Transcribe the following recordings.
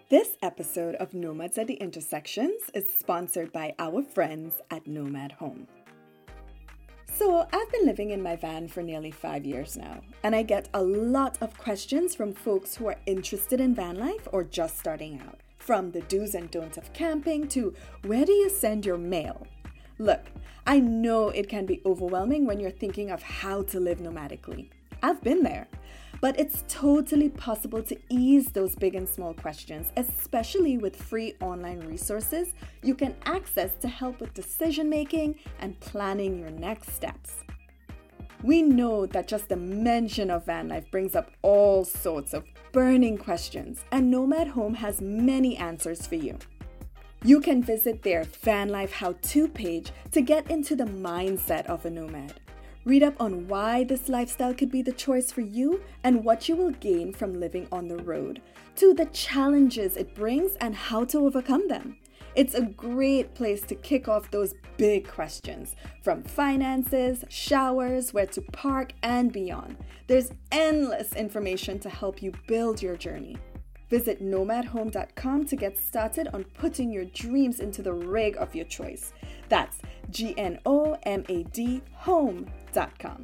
This episode of Nomads at the Intersections is sponsored by our friends at Nomad Home. So, I've been living in my van for nearly 5 years now, and I get a lot of questions from folks who are interested in van life or just starting out. From the do's and don'ts of camping to where do you send your mail? Look, I know it can be overwhelming when you're thinking of how to live nomadically. I've been there. But it's totally possible to ease those big and small questions, especially with free online resources you can access to help with decision making and planning your next steps. We know that just the mention of van life brings up all sorts of burning questions, and Nomad Home has many answers for you. You can visit their Van Life How-To page to get into the mindset of a nomad. Read up on why this lifestyle could be the choice for you and what you will gain from living on the road, to the challenges it brings and how to overcome them. It's a great place to kick off those big questions, from finances, showers, where to park, and beyond. There's endless information to help you build your journey. Visit nomadhome.com to get started on putting your dreams into the rig of your choice. That's GNOMAD home.com.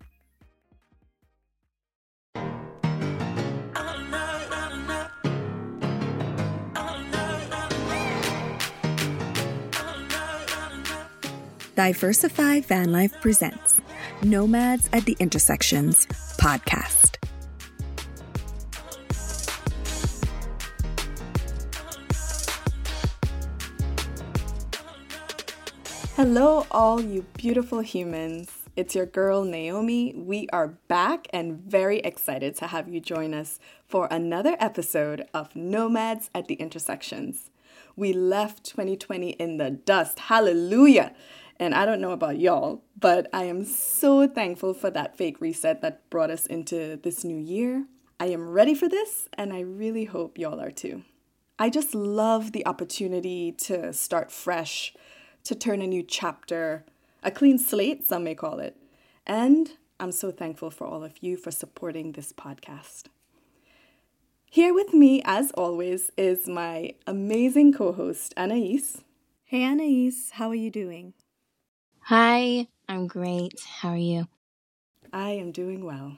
Diversify Van Life presents Nomads at the Intersections podcast. Hello, all you beautiful humans. It's your girl, Naomi. We are back and very excited to have you join us for another episode of Nomads at the Intersections. We left 2020 in the dust. Hallelujah. And I don't know about y'all, but I am so thankful for that fake reset that brought us into this new year. I am ready for this, and I really hope y'all are too. I just love the opportunity to start fresh, to turn a new chapter, a clean slate, some may call it. And I'm so thankful for all of you for supporting this podcast. Here with me, as always, is my amazing co-host, Anais. Hey, Anais, how are you doing? Hi, I'm great. How are you? I am doing well.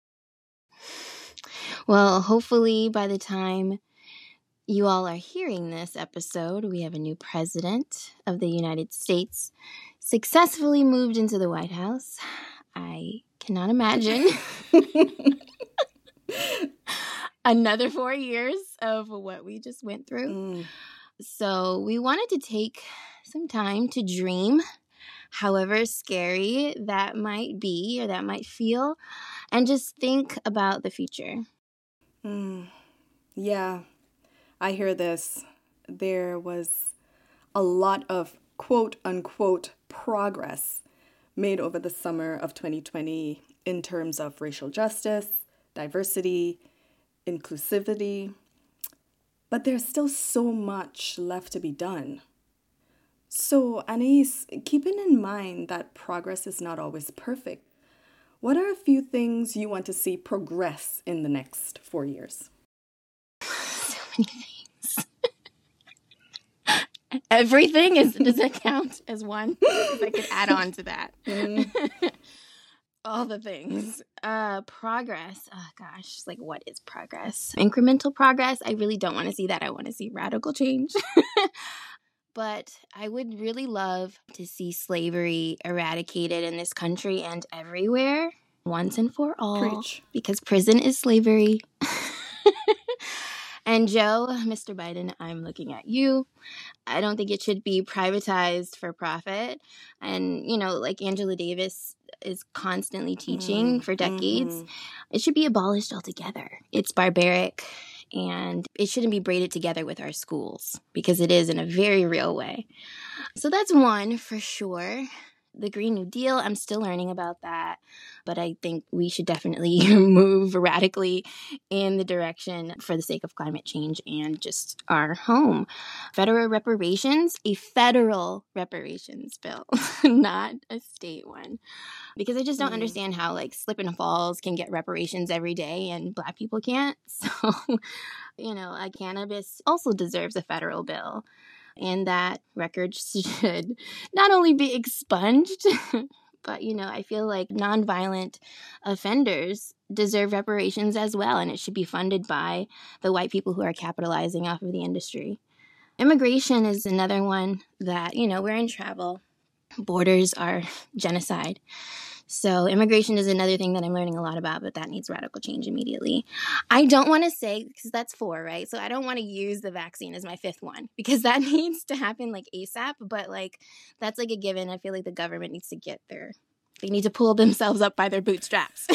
Well, hopefully by the time you all are hearing this episode, we have a new president of the United States successfully moved into the White House. I cannot imagine another 4 years of what we just went through. So we wanted to take some time to dream, however scary that might be or that might feel, and just think about the future. Yeah. I hear this. There was a lot of quote-unquote progress made over the summer of 2020 in terms of racial justice, diversity, inclusivity. But there's still so much left to be done. So, Anais, keeping in mind that progress is not always perfect, what are a few things you want to see progress in the next 4 years? So many things. Everything does that count as one? If I could add on to that. All the things. Progress. Oh gosh, like what is progress? Incremental progress. I really don't want to see that. I want to see radical change. But I would really love to see slavery eradicated in this country and everywhere, once and for all. Preach. Because prison is slavery. And Joe, Mr. Biden, I'm looking at you. I don't think it should be privatized for profit. And, like Angela Davis is constantly teaching for decades, it should be abolished altogether. It's barbaric, and it shouldn't be braided together with our schools, because it is in a very real way. So that's one for sure. The Green New Deal, I'm still learning about that, but I think we should definitely move radically in the direction for the sake of climate change and just our home. Federal reparations, a federal reparations bill, not a state one. Because I just don't understand how, slip and falls can get reparations every day and Black people can't. So Cannabis also deserves a federal bill, and that records should not only be expunged, but, I feel like nonviolent offenders deserve reparations as well, and it should be funded by the white people who are capitalizing off of the industry. Immigration is another one that, we're in travel. Borders are genocide. So immigration is another thing that I'm learning a lot about, but that needs radical change immediately. I don't want to say, because that's 4, right? So I don't want to use the vaccine as my 5th one, because that needs to happen like ASAP. But that's like a given. I feel like the government needs to they need to pull themselves up by their bootstraps.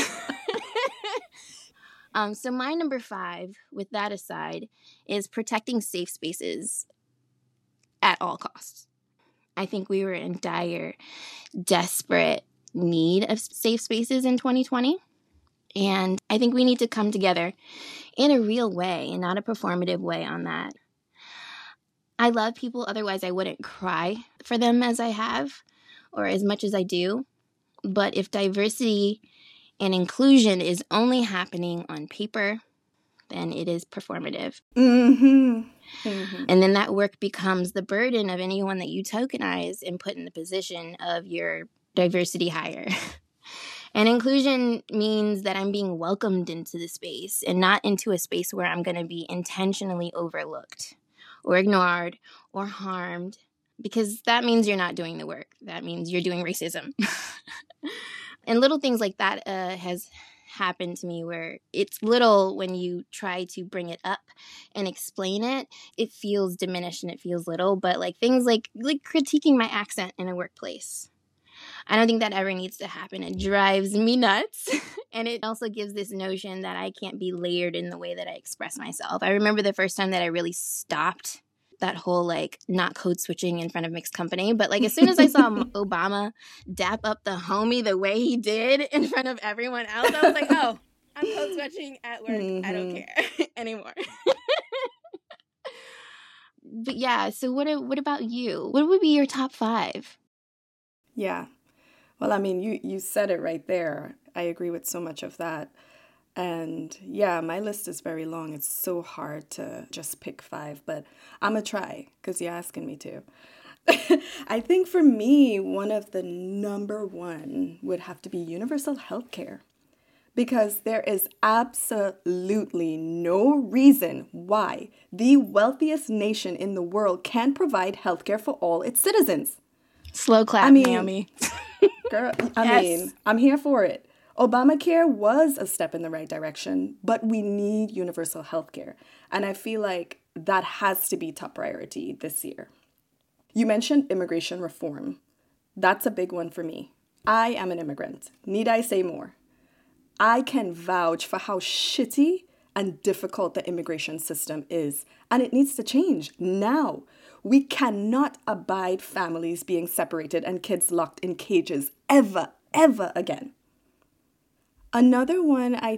So my number 5, with that aside, is protecting safe spaces at all costs. I think we were in dire, desperate need of safe spaces in 2020. And I think we need to come together in a real way and not a performative way on that. I love people, otherwise I wouldn't cry for them as I have or as much as I do. But if diversity and inclusion is only happening on paper, then it is performative. Mm-hmm. Mm-hmm. And then that work becomes the burden of anyone that you tokenize and put in the position of your diversity hire. And inclusion means that I'm being welcomed into the space and not into a space where I'm going to be intentionally overlooked or ignored or harmed, because that means you're not doing the work. That means you're doing racism. And little things like that has happened to me, where it's little when you try to bring it up and explain it, it feels diminished and it feels little. But things like critiquing my accent in a workplace, I don't think that ever needs to happen. It drives me nuts. And it also gives this notion that I can't be layered in the way that I express myself. I remember the first time that I really stopped that whole not code switching in front of mixed company. But as soon as I saw Obama dap up the homie the way he did in front of everyone else, I was like, oh, I'm code switching at work. Mm-hmm. I don't care anymore. But yeah, so what about you? What would be your top 5? Yeah. Well, I mean, you said it right there. I agree with so much of that. And yeah, my list is very long. It's so hard to just pick 5, but I'm going to try because you're asking me to. I think for me, one of the number 1 would have to be universal healthcare, because there is absolutely no reason why the wealthiest nation in the world can't provide healthcare for all its citizens. Slow clap, Naomi. Girl, I mean, I'm here for it. Obamacare was a step in the right direction, but we need universal health care. And I feel like that has to be top priority this year. You mentioned immigration reform. That's a big one for me. I am an immigrant. Need I say more? I can vouch for how shitty and difficult the immigration system is, and it needs to change now. We cannot abide families being separated and kids locked in cages ever again. Another one, I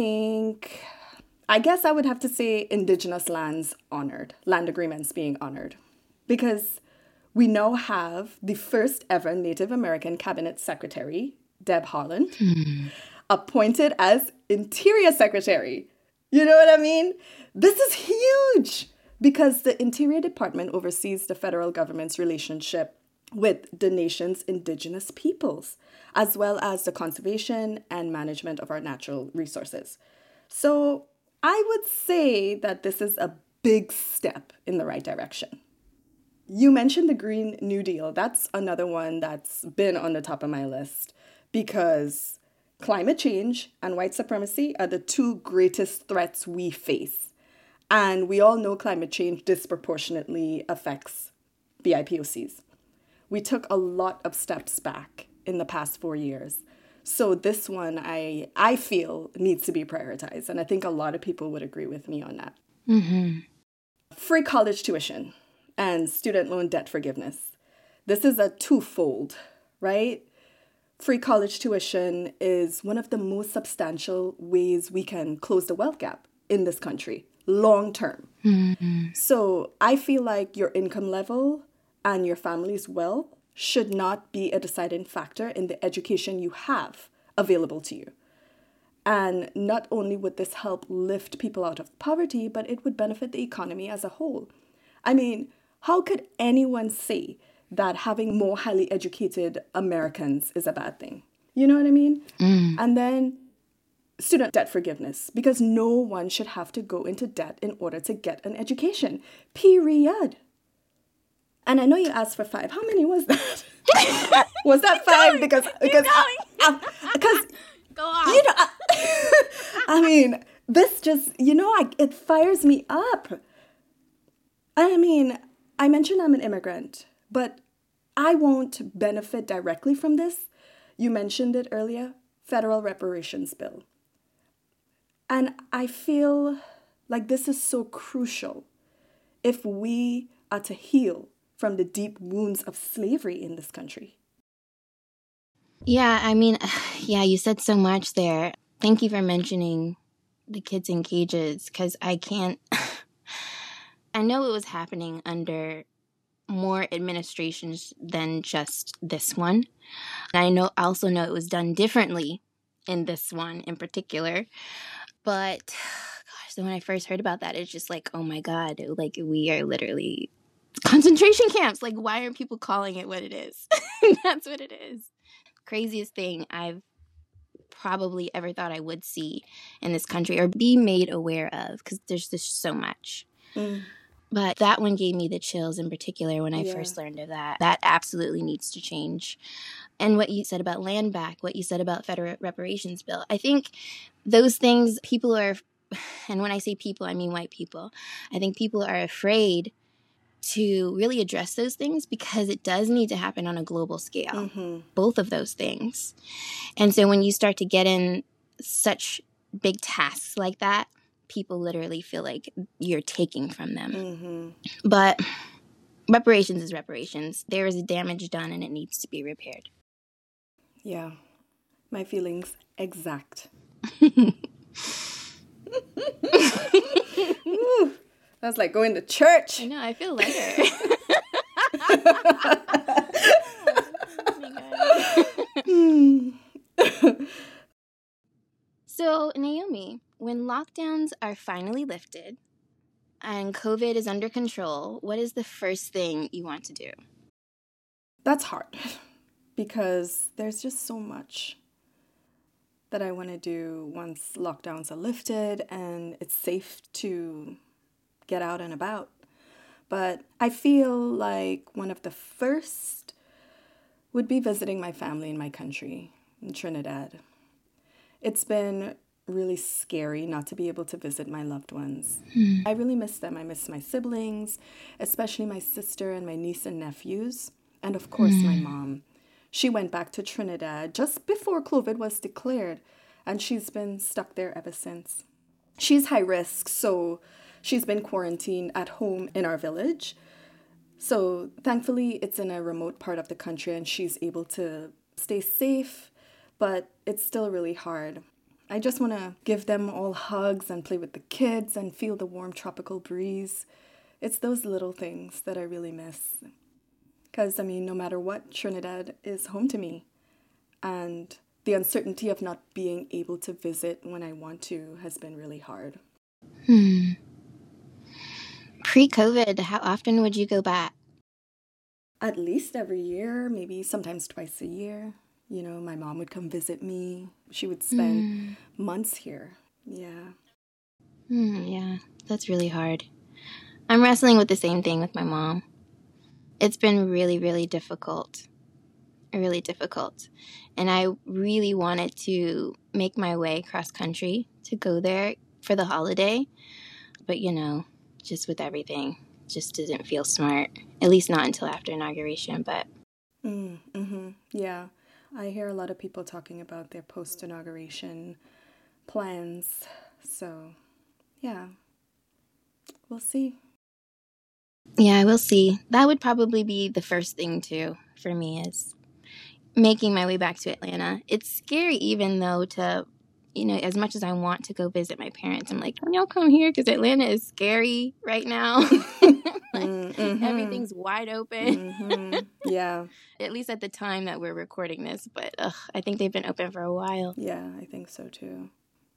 guess I would have to say Indigenous lands honored, land agreements being honored, because we now have the first ever Native American Cabinet Secretary, Deb Haaland, appointed as Interior Secretary. You know what I mean? This is huge, because the Interior Department oversees the federal government's relationship with the nation's indigenous peoples, as well as the conservation and management of our natural resources. So I would say that this is a big step in the right direction. You mentioned the Green New Deal. That's another one that's been on the top of my list, because climate change and white supremacy are the 2 greatest threats we face. And we all know climate change disproportionately affects BIPOCs. We took a lot of steps back in the past 4 years. So this one, I feel, needs to be prioritized. And I think a lot of people would agree with me on that. Mm-hmm. Free college tuition and student loan debt forgiveness. This is a twofold, right? Free college tuition is one of the most substantial ways we can close the wealth gap in this country, long term. Mm-hmm. So I feel like your income level and your family's wealth should not be a deciding factor in the education you have available to you. And not only would this help lift people out of poverty, but it would benefit the economy as a whole. I mean, how could anyone say that having more highly educated Americans is a bad thing? You know what I mean? And then student debt forgiveness, because no one should have to go into debt in order to get an education. Period. And I know you asked for 5. How many was that? Was that 5? Because Go on. you know, I mean, this just, it fires me up. I mean, I mentioned I'm an immigrant, but I won't benefit directly from this. You mentioned it earlier, federal reparations bill. And I feel like this is so crucial if we are to heal from the deep wounds of slavery in this country. Yeah, I mean, yeah, you said so much there. Thank you for mentioning the kids in cages, because I can't, I know it was happening under more administrations than just this one. And I also know it was done differently in this one in particular. But gosh, so when I first heard about that, it's just like, oh my God, like we are literally concentration camps. Like, why aren't people calling it what it is? That's what it is. Craziest thing I've probably ever thought I would see in this country or be made aware of, because there's just so much. But that one gave me the chills in particular when I first learned of that. That absolutely needs to change. And what you said about land back, what you said about federal reparations bill, I think those things people are, and when I say people, I mean white people. I think people are afraid to really address those things because it does need to happen on a global scale, both of those things. And so when you start to get in such big tasks like that, people literally feel like you're taking from them. But reparations is reparations. There is damage done and it needs to be repaired. Yeah, my feelings exact. Ooh, that's like going to church. I know, I feel lighter. So, Naomi, when lockdowns are finally lifted and COVID is under control, what is the first thing you want to do? That's hard because there's just so much that I want to do once lockdowns are lifted and it's safe to get out and about. But I feel like one of the first would be visiting my family in my country, in Trinidad. It's been really scary not to be able to visit my loved ones. I really miss them. I miss my siblings, especially my sister and my niece and nephews, and of course my mom. She went back to Trinidad just before COVID was declared, and she's been stuck there ever since. She's high risk, so she's been quarantined at home in our village. So thankfully, it's in a remote part of the country and she's able to stay safe, but it's still really hard. I just want to give them all hugs and play with the kids and feel the warm tropical breeze. It's those little things that I really miss. Because, I mean, no matter what, Trinidad is home to me. And the uncertainty of not being able to visit when I want to has been really hard. Pre-COVID, how often would you go back? At least every year, maybe sometimes twice a year. You know, my mom would come visit me. She would spend months here. Yeah. Yeah, that's really hard. I'm wrestling with the same thing with my mom. It's been really, really difficult. Really difficult. And I really wanted to make my way cross country to go there for the holiday. But, you know, just with everything, just didn't feel smart. At least not until after inauguration, but... Yeah. I hear a lot of people talking about their post-inauguration plans. So, yeah. We'll see. Yeah, we'll see. That would probably be the first thing, too, for me, is making my way back to Atlanta. It's scary even, though, to, you know, as much as I want to go visit my parents, I'm like, can y'all come here? Because Atlanta is scary right now. Everything's wide open. Yeah. At least at the time that we're recording this. But I think they've been open for a while. Yeah, I think so, too.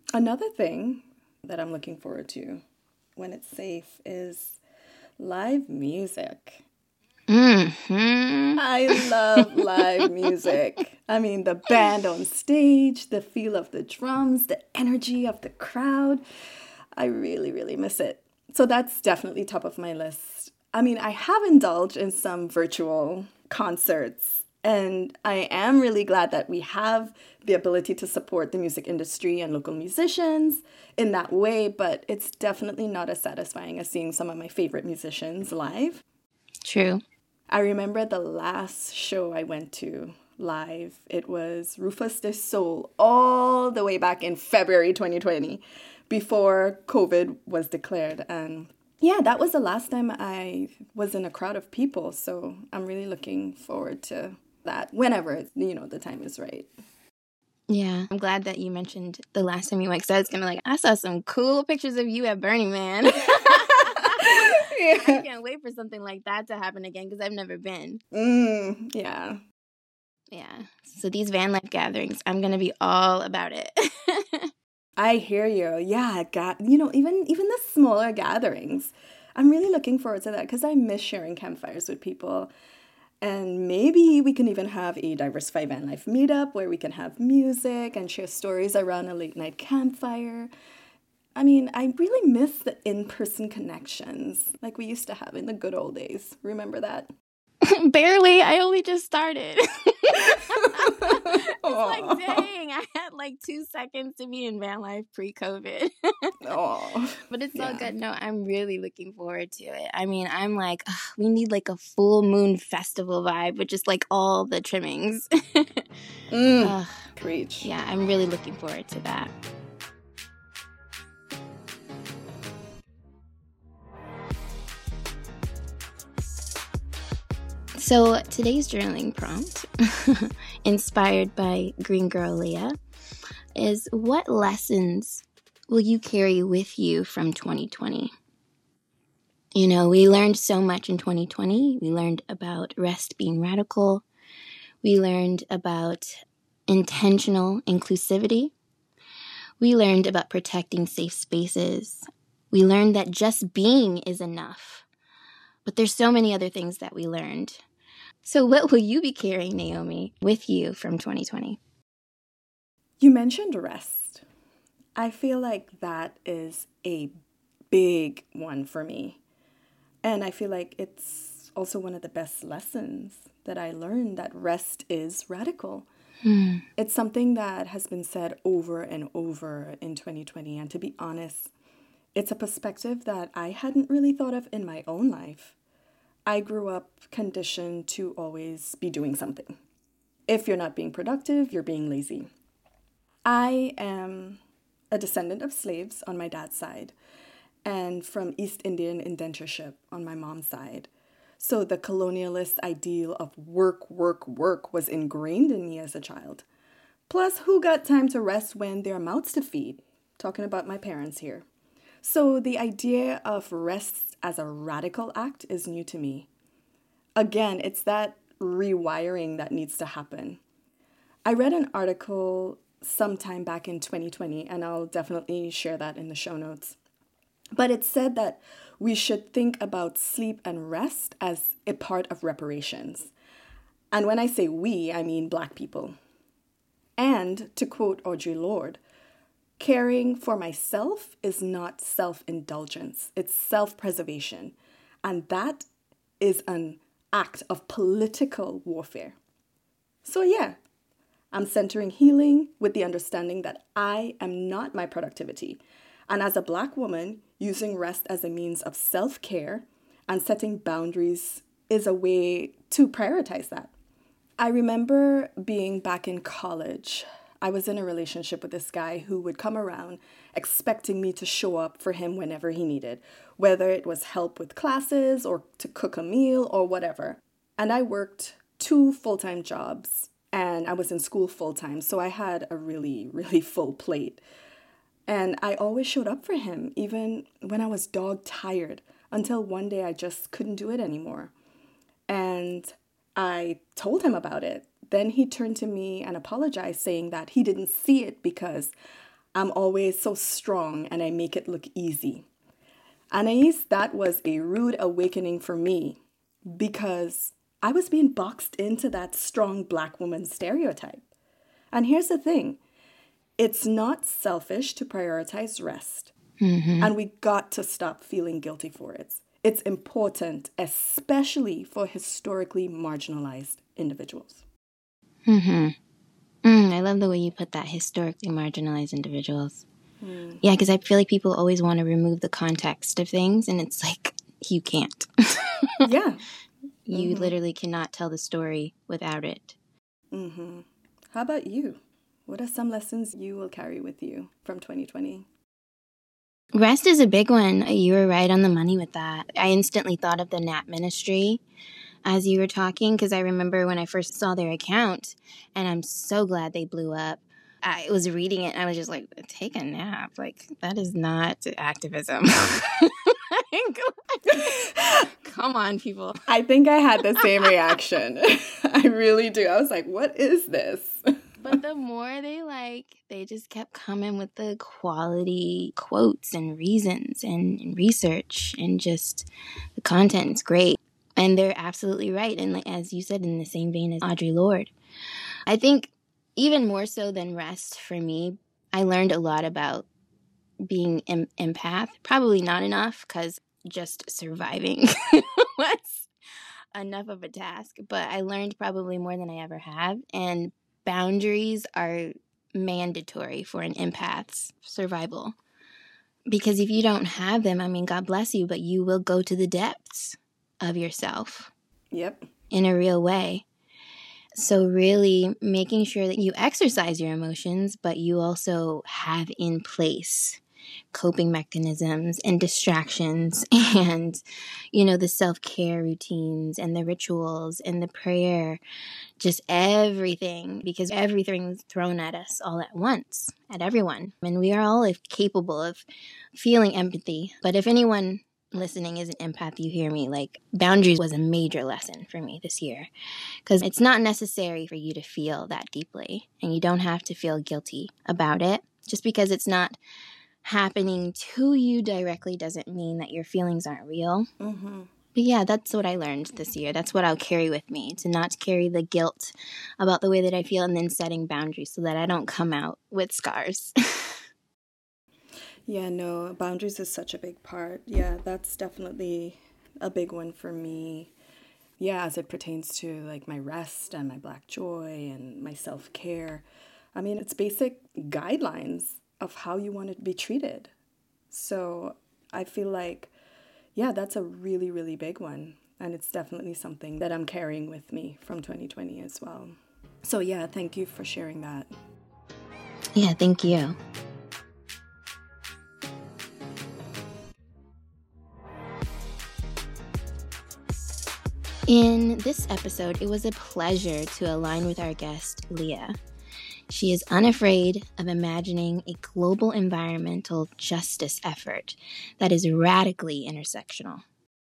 Another thing that I'm looking forward to when it's safe is live music. Mm-hmm. I love live music. I mean, the band on stage, the feel of the drums, the energy of the crowd. I really, really miss it. So that's definitely top of my list. I mean, I have indulged in some virtual concerts, and I am really glad that we have the ability to support the music industry and local musicians in that way, but it's definitely not as satisfying as seeing some of my favorite musicians live. True. I remember the last show I went to live. It was Rufus de Soul all the way back in February 2020 before COVID was declared. And yeah, that was the last time I was in a crowd of people. So I'm really looking forward to that whenever, the time is right. Yeah, I'm glad that you mentioned the last time you went, because I was going to I saw some cool pictures of you at Burning Man. Yeah. I can't wait for something like that to happen again, because I've never been. Yeah. Yeah. So these van life gatherings, I'm going to be all about it. I hear you. Yeah, even the smaller gatherings. I'm really looking forward to that because I miss sharing campfires with people. And maybe we can even have a Diversify Van Life meetup where we can have music and share stories around a late night campfire. I mean, I really miss the in-person connections like we used to have in the good old days. Remember that? Barely. I only just started. It's Aw. like, dang, I had 2 seconds to be in van life pre-COVID. Aw. But it's all Yeah. good. No, I'm really looking forward to it. I mean, I'm like, ugh, we need a full moon festival vibe with just all the trimmings. Ugh, Preach. yeah, I'm really looking forward to that. So today's journaling prompt, inspired by Green Girl Leah, is what lessons will you carry with you from 2020? We learned so much in 2020. We learned about rest being radical. We learned about intentional inclusivity. We learned about protecting safe spaces. We learned that just being is enough. But there's so many other things that we learned. So what will you be carrying, Naomi, with you from 2020? You mentioned rest. I feel like that is a big one for me. And I feel like it's also one of the best lessons that I learned, that rest is radical. It's something that has been said over and over in 2020. And to be honest, it's a perspective that I hadn't really thought of in my own life. I grew up conditioned to always be doing something. If you're not being productive, you're being lazy. I am a descendant of slaves on my dad's side and from East Indian indentureship on my mom's side. So the colonialist ideal of work, work, work was ingrained in me as a child. Plus, who got time to rest when there are mouths to feed? Talking about my parents here. So the idea of rest as a radical act is new to me. Again, it's that rewiring that needs to happen. I read an article sometime back in 2020, and I'll definitely share that in the show notes. But it said that we should think about sleep and rest as a part of reparations. And when I say we, I mean Black people. And to quote Audre Lorde, caring for myself is not self-indulgence, it's self-preservation. And that is an act of political warfare. So yeah, I'm centering healing with the understanding that I am not my productivity. And as a Black woman, using rest as a means of self-care and setting boundaries is a way to prioritize that. I remember being back in college. I was in a relationship with this guy who would come around expecting me to show up for him whenever he needed, whether it was help with classes or to cook a meal or whatever. And I worked 2 full-time jobs and I was in school full-time, so I had a really, really full plate. And I always showed up for him, even when I was dog tired, until one day I just couldn't do it anymore. And I told him about it. Then he turned to me and apologized, saying that he didn't see it because I'm always so strong and I make it look easy. Anais, that was a rude awakening for me because I was being boxed into that strong Black woman stereotype. And here's the thing, it's not selfish to prioritize rest. And we got to stop feeling guilty for it. It's important, especially for historically marginalized individuals. I love the way you put that, historically marginalized individuals. Yeah, because I feel like people always want to remove the context of things, and it's like, you can't. Yeah. You literally cannot tell the story without it. How about you? What are some lessons you will carry with you from 2020? Rest is a big one. You were right on the money with that. I instantly thought of the Nap Ministry as you were talking, because I remember when I first saw their account, and I'm so glad they blew up. I was reading it, and I was just like, take a nap. Like, that is not activism. Come on, people. I think I had the same reaction. I really do. I was like, what is this? But the more they just kept coming with the quality quotes and reasons and research, and just the content's great. And they're absolutely right. And as you said, in the same vein as Audre Lorde. I think even more so than rest for me, I learned a lot about being empath. Probably not enough, because just surviving was enough of a task. But I learned probably more than I ever have. And boundaries are mandatory for an empath's survival. Because if you don't have them, I mean, God bless you, but you will go to the depths of yourself. Yep. In a real way. So really making sure that you exercise your emotions, but you also have in place coping mechanisms and distractions and, the self-care routines and the rituals and the prayer, just everything, because everything's thrown at us all at once, at everyone. And we are all capable of feeling empathy. But if anyone listening is an empath, you hear me, boundaries was a major lesson for me this year, because it's not necessary for you to feel that deeply, and you don't have to feel guilty about it. Just because it's not happening to you directly doesn't mean that your feelings aren't real. But yeah, that's what I learned this year. That's what I'll carry with me, to not carry the guilt about the way that I feel, and then setting boundaries so that I don't come out with scars. Yeah, no, boundaries is such a big part. Yeah, that's definitely a big one for me. Yeah, as it pertains to my rest and my Black joy and my self-care. I mean, it's basic guidelines of how you want to be treated. So I feel like, yeah, that's a really, really big one. And it's definitely something that I'm carrying with me from 2020 as well. So yeah, thank you for sharing that. Yeah, thank you. In this episode, it was a pleasure to align with our guest, Leah. She is unafraid of imagining a global environmental justice effort that is radically intersectional.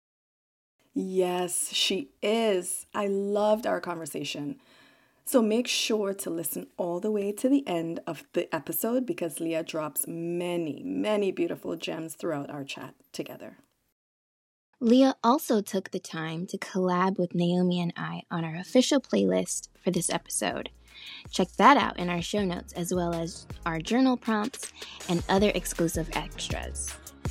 Yes, she is. I loved our conversation. So make sure to listen all the way to the end of the episode, because Leah drops many, many beautiful gems throughout our chat together. Leah also took the time to collab with Naomi and I on our official playlist for this episode. Check that out in our show notes, as well as our journal prompts and other exclusive extras.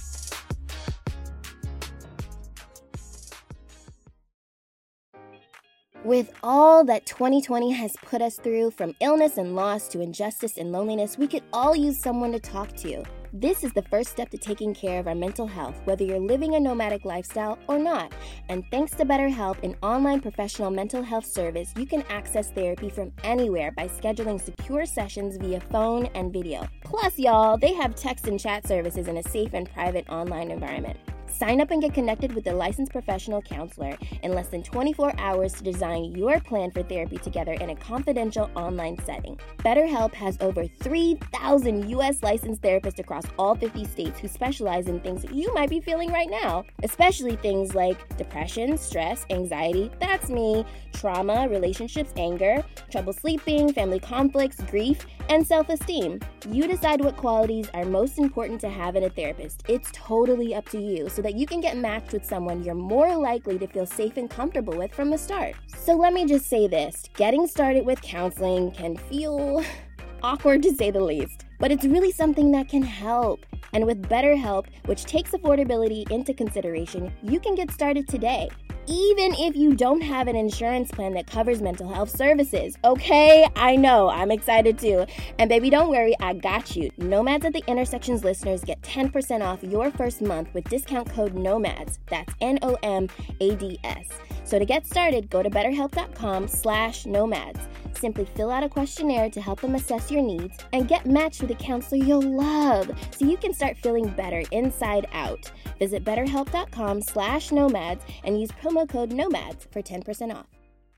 With all that 2020 has put us through, from illness and loss to injustice and loneliness, we could all use someone to talk to. This is the first step to taking care of our mental health, whether you're living a nomadic lifestyle or not. And thanks to BetterHelp, an online professional mental health service, you can access therapy from anywhere by scheduling secure sessions via phone and video. Plus, y'all, they have text and chat services in a safe and private online environment. Sign up and get connected with a licensed professional counselor in less than 24 hours to design your plan for therapy together in a confidential online setting. BetterHelp has over 3,000 U.S. licensed therapists across all 50 states who specialize in things you might be feeling right now, especially things like depression, stress, anxiety, that's me, trauma, relationships, anger, trouble sleeping, family conflicts, grief, and self-esteem. You decide what qualities are most important to have in a therapist. It's totally up to you so that you can get matched with someone you're more likely to feel safe and comfortable with from the start. So let me just say this, getting started with counseling can feel awkward to say the least, but it's really something that can help. And with BetterHelp, which takes affordability into consideration, you can get started today, even if you don't have an insurance plan that covers mental health services. Okay, I know, I'm excited too. And baby, don't worry, I got you. Nomads at the Intersections listeners get 10% off your first month with discount code NOMADS. That's NOMADS. So to get started, go to betterhelp.com/nomads. Simply fill out a questionnaire to help them assess your needs and get matched with a counselor you'll love so you can start feeling better inside out. Visit betterhelp.com/nomads and use promo code NOMADS for 10% off.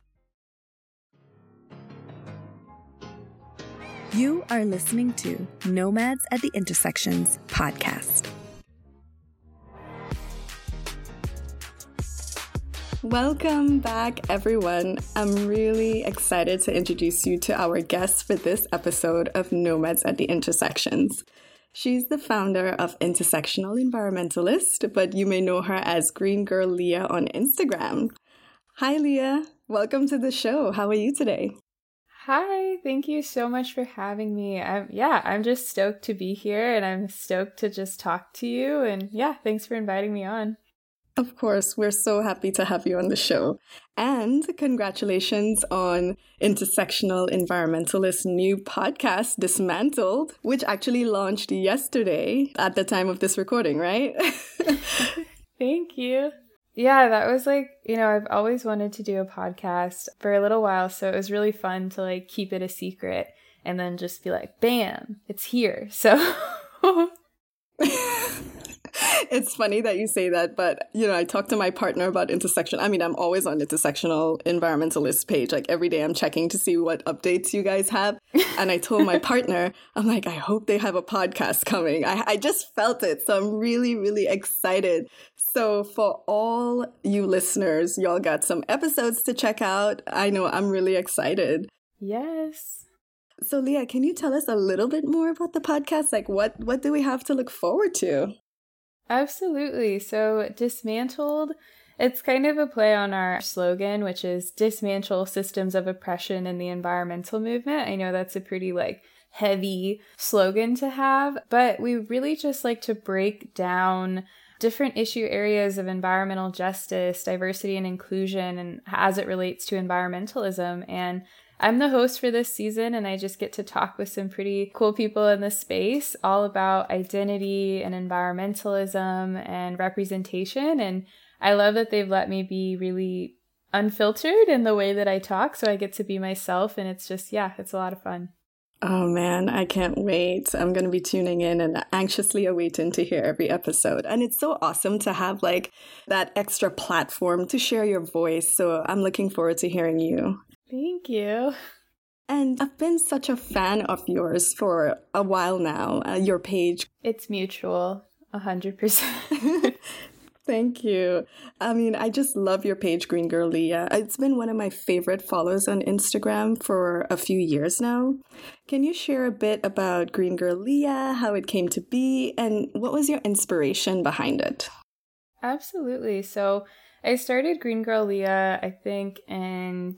You are listening to Nomads at the Intersections podcast. Welcome back, everyone. I'm really excited to introduce you to our guest for this episode of Nomads at the Intersections. She's the founder of Intersectional Environmentalist, but you may know her as Green Girl Leah on Instagram. Hi, Leah. Welcome to the show. How are you today? Hi, thank you so much for having me. I'm just stoked to be here, and I'm stoked to just talk to you. And yeah, thanks for inviting me on. Of course, we're so happy to have you on the show. And congratulations on Intersectional Environmentalist's new podcast, Dismantled, which actually launched yesterday at the time of this recording, right? Thank you. Yeah, that was I've always wanted to do a podcast for a little while, so it was really fun to keep it a secret and then just be like, bam, it's here. So It's funny that you say that, but, I talked to my partner about intersection. I mean, I'm always on Intersectional Environmentalist page. Every day I'm checking to see what updates you guys have. And I told my partner, I'm like, I hope they have a podcast coming. I just felt it. So I'm really, really excited. So for all you listeners, y'all got some episodes to check out. I know I'm really excited. Yes. So Leah, can you tell us a little bit more about the podcast? What do we have to look forward to? Absolutely. So Dismantled, it's kind of a play on our slogan, which is dismantle systems of oppression in the environmental movement. I know that's a pretty heavy slogan to have, but we really just like to break down different issue areas of environmental justice, diversity and inclusion, and as it relates to environmentalism. And I'm the host for this season, and I just get to talk with some pretty cool people in this space all about identity and environmentalism and representation. And I love that they've let me be really unfiltered in the way that I talk, so I get to be myself, and it's just, it's a lot of fun. Oh man, I can't wait. I'm going to be tuning in and anxiously awaiting to hear every episode. And it's so awesome to have that extra platform to share your voice. So I'm looking forward to hearing you. Thank you. And I've been such a fan of yours for a while now, your page. It's mutual, 100%. Thank you. I mean, I just love your page, Green Girl Leah. It's been one of my favorite follows on Instagram for a few years now. Can you share a bit about Green Girl Leah, how it came to be, and what was your inspiration behind it? Absolutely. So I started Green Girl Leah, I think, in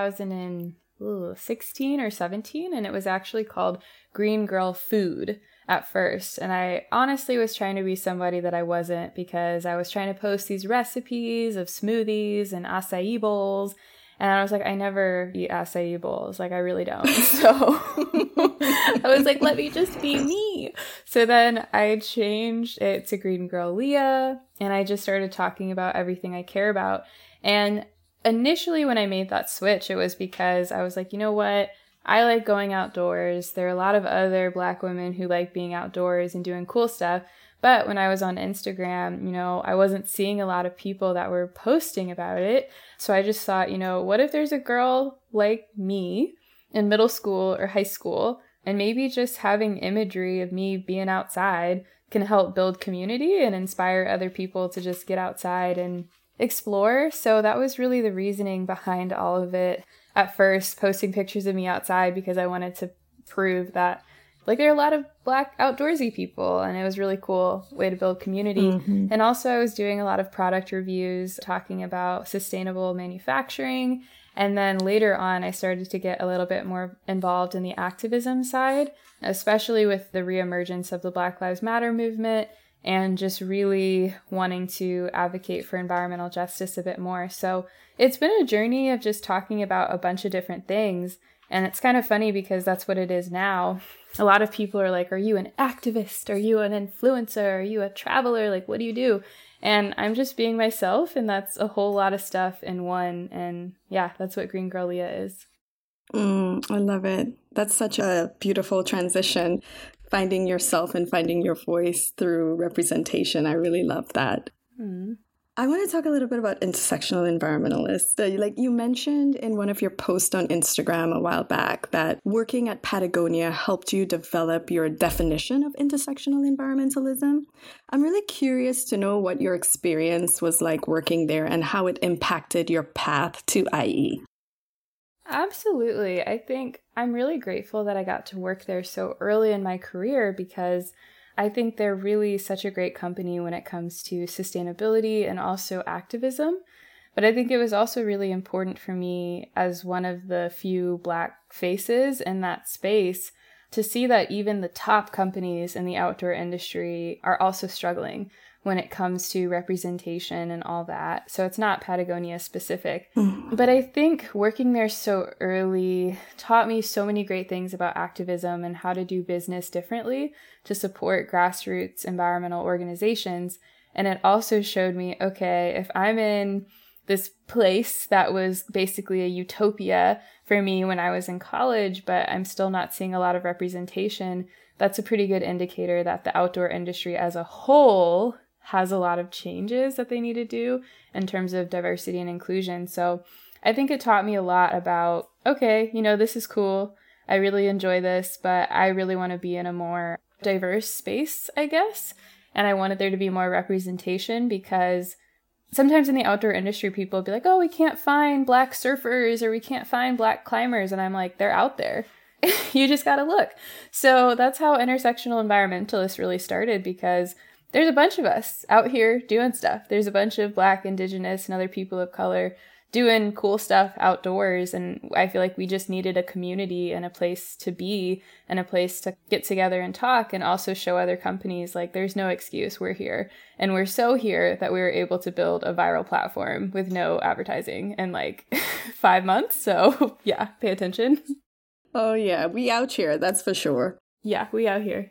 2016 or 17, and it was actually called Green Girl Food at first. And I honestly was trying to be somebody that I wasn't, because I was trying to post these recipes of smoothies and acai bowls. And I was like, I never eat acai bowls. I really don't. So I was like, let me just be me. So then I changed it to Green Girl Leah, and I just started talking about everything I care about. And initially when I made that switch, it was because I was like, you know what? I like going outdoors. There are a lot of other Black women who like being outdoors and doing cool stuff, But when I was on Instagram, I wasn't seeing a lot of people that were posting about it. So I just thought, what if there's a girl like me in middle school or high school, and maybe just having imagery of me being outside can help build community and inspire other people to just get outside and explore. So that was really the reasoning behind all of it. At first, posting pictures of me outside because I wanted to prove that there are a lot of Black outdoorsy people, and it was a really cool way to build community. Mm-hmm. And also I was doing a lot of product reviews, talking about sustainable manufacturing. And then later on, I started to get a little bit more involved in the activism side, especially with the reemergence of the Black Lives Matter movement and just really wanting to advocate for environmental justice a bit more. So it's been a journey of just talking about a bunch of different things. And it's kind of funny because that's what it is now. A lot of people are like, are you an activist? Are you an influencer? Are you a traveler? What do you do? And I'm just being myself, and that's a whole lot of stuff in one. And yeah, that's what Green Girl Leah is. I love it. That's such a beautiful transition, finding yourself and finding your voice through representation. I really love that. I want to talk a little bit about intersectional environmentalists. You mentioned in one of your posts on Instagram a while back that working at Patagonia helped you develop your definition of intersectional environmentalism. I'm really curious to know what your experience was like working there and how it impacted your path to IE. Absolutely. I think I'm really grateful that I got to work there so early in my career because I think they're really such a great company when it comes to sustainability and also activism. But I think it was also really important for me as one of the few Black faces in that space to see that even the top companies in the outdoor industry are also struggling when it comes to representation and all that. So it's not Patagonia specific. But I think working there so early taught me so many great things about activism and how to do business differently to support grassroots environmental organizations. And it also showed me, okay, if I'm in this place that was basically a utopia for me when I was in college, but I'm still not seeing a lot of representation, that's a pretty good indicator that the outdoor industry as a whole has a lot of changes that they need to do in terms of diversity and inclusion. So I think it taught me a lot about, okay, this is cool. I really enjoy this, but I really want to be in a more diverse space, I guess. And I wanted there to be more representation because sometimes in the outdoor industry, people will be like, oh, we can't find Black surfers or we can't find Black climbers. And I'm like, they're out there. You just got to look. So that's how intersectional environmentalists really started because there's a bunch of us out here doing stuff. There's a bunch of Black, Indigenous, and other people of color doing cool stuff outdoors. And I feel like we just needed a community and a place to be and a place to get together and talk and also show other companies there's no excuse. We're here. And we're so here that we were able to build a viral platform with no advertising in 5 months. So yeah, pay attention. Oh yeah, we out here, that's for sure. Yeah, we out here.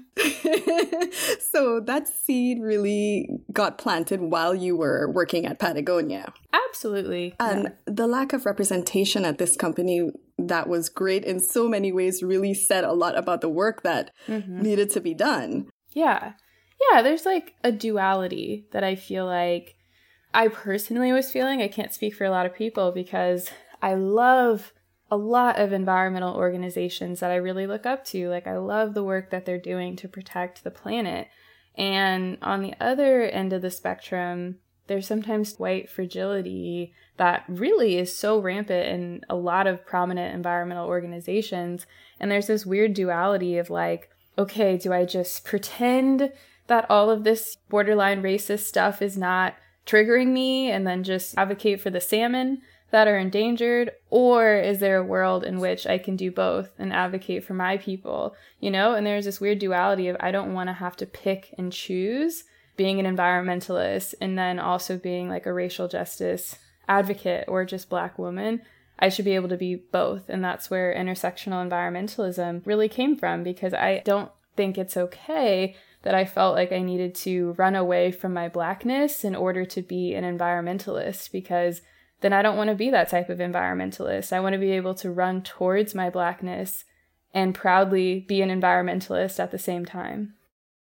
So that seed really got planted while you were working at Patagonia. Absolutely. And the lack of representation at this company that was great in so many ways really said a lot about the work that needed to be done. Yeah. Yeah, there's a duality that I feel like I personally was feeling. I can't speak for a lot of people because I love a lot of environmental organizations that I really look up to. I love the work that they're doing to protect the planet. And on the other end of the spectrum, there's sometimes white fragility that really is so rampant in a lot of prominent environmental organizations. And there's this weird duality of okay, do I just pretend that all of this borderline racist stuff is not triggering me and then just advocate for the salmon that are endangered? Or is there a world in which I can do both and advocate for my people, And there's this weird duality of I don't want to have to pick and choose being an environmentalist and then also being a racial justice advocate or just Black woman. I should be able to be both. And that's where intersectional environmentalism really came from, because I don't think it's okay that I felt like I needed to run away from my Blackness in order to be an environmentalist, because then I don't want to be that type of environmentalist. I want to be able to run towards my Blackness and proudly be an environmentalist at the same time.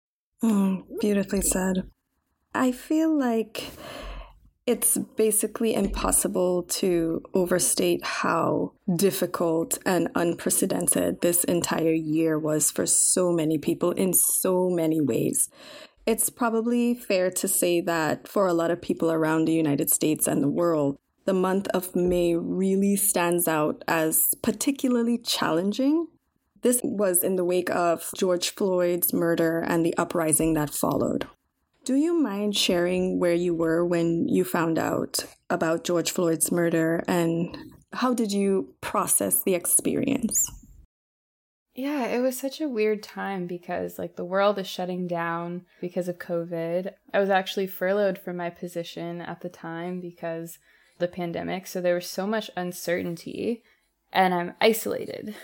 Beautifully said. I feel like it's basically impossible to overstate how difficult and unprecedented this entire year was for so many people in so many ways. It's probably fair to say that for a lot of people around the United States and the world, the month of May really stands out as particularly challenging. This was in the wake of George Floyd's murder and the uprising that followed. Do you mind sharing where you were when you found out about George Floyd's murder, and how did you process the experience? Yeah, it was such a weird time because the world is shutting down because of COVID. I was actually furloughed from my position at the time because of the pandemic. So there was so much uncertainty and I'm isolated.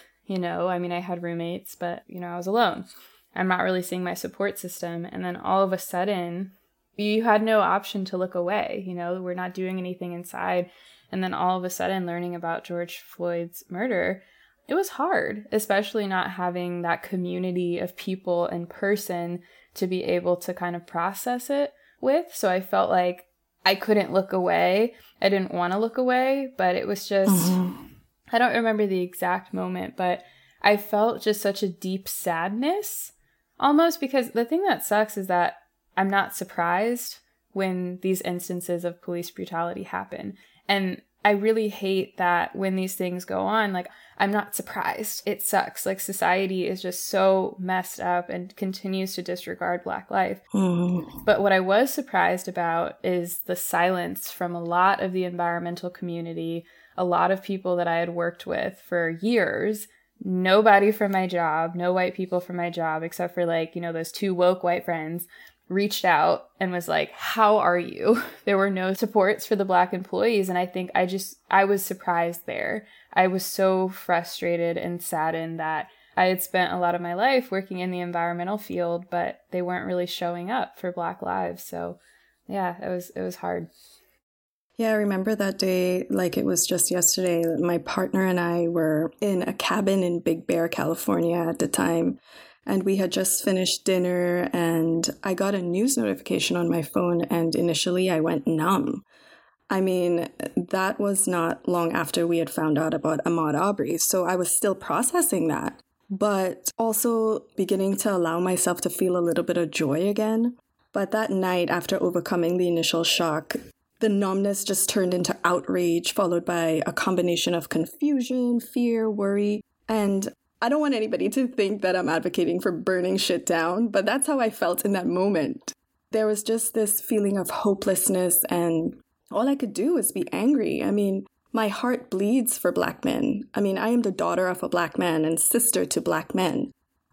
I had roommates, but, I was alone. I'm not really seeing my support system. And then all of a sudden, you had no option to look away. We're not doing anything inside. And then all of a sudden, learning about George Floyd's murder, it was hard, especially not having that community of people in person to be able to kind of process it with. So I felt like I couldn't look away. I didn't want to look away, but it was just, I don't remember the exact moment, but I felt just such a deep sadness almost, because the thing that sucks is that I'm not surprised when these instances of police brutality happen. And I really hate that when these things go on, I'm not surprised. It sucks. Society is just so messed up and continues to disregard Black life. But what I was surprised about is the silence from a lot of the environmental community, a lot of people that I had worked with for years. Nobody from my job, no white people from my job, except for those two woke white friends, reached out and was like, how are you? There were no supports for the Black employees. And I think I was surprised there. I was so frustrated and saddened that I had spent a lot of my life working in the environmental field, but they weren't really showing up for Black lives. So yeah, it was hard. Yeah, I remember that day like it was just yesterday. My partner and I were in a cabin in Big Bear, California at the time, and we had just finished dinner, and I got a news notification on my phone, and initially I went numb. I mean, that was not long after we had found out about Ahmaud Arbery, so I was still processing that, but also beginning to allow myself to feel a little bit of joy again. But that night, after overcoming the initial shock, the numbness just turned into outrage, followed by a combination of confusion, fear, worry. And I don't want anybody to think that I'm advocating for burning shit down, but that's how I felt in that moment. There was just this feeling of hopelessness, and all I could do was be angry. I mean, my heart bleeds for Black men. I mean, I am the daughter of a Black man and sister to Black men.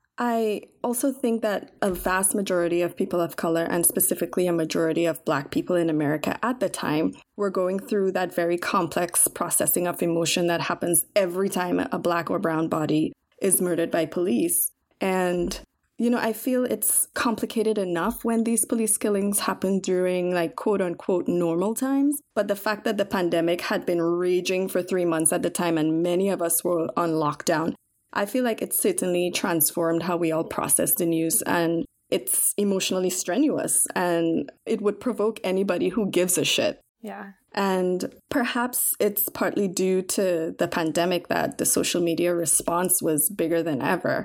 I also think that a vast majority of people of color, and specifically a majority of Black people in America at the time, were going through that very complex processing of emotion that happens every time a Black or brown body is murdered by police. And, I feel it's complicated enough when these police killings happen during quote unquote normal times. But the fact that the pandemic had been raging for 3 months at the time and many of us were on lockdown, I feel like it certainly transformed how we all process the news, and it's emotionally strenuous, and it would provoke anybody who gives a shit. Yeah. And perhaps it's partly due to the pandemic that the social media response was bigger than ever.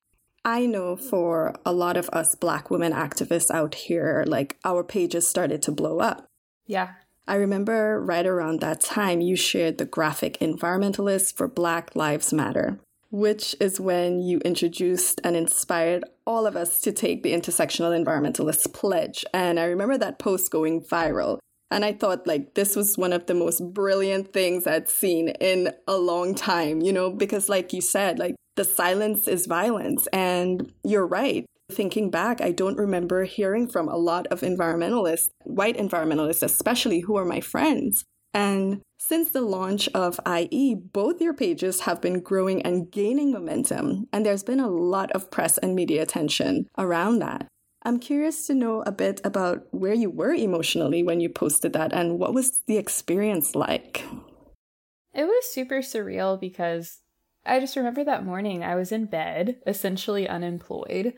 I know for a lot of us Black women activists out here, our pages started to blow up. Yeah. I remember right around that time, you shared the graphic Environmentalists for Black Lives Matter, which is when you introduced and inspired all of us to take the Intersectional Environmentalist Pledge. And I remember that post going viral. And I thought this was one of the most brilliant things I'd seen in a long time, because like you said, the silence is violence. And you're right. Thinking back, I don't remember hearing from a lot of environmentalists, white environmentalists especially, who are my friends. And since the launch of IE, both your pages have been growing and gaining momentum, and there's been a lot of press and media attention around that. I'm curious to know a bit about where you were emotionally when you posted that, and what was the experience like? It was super surreal because I just remember that morning I was in bed, essentially unemployed,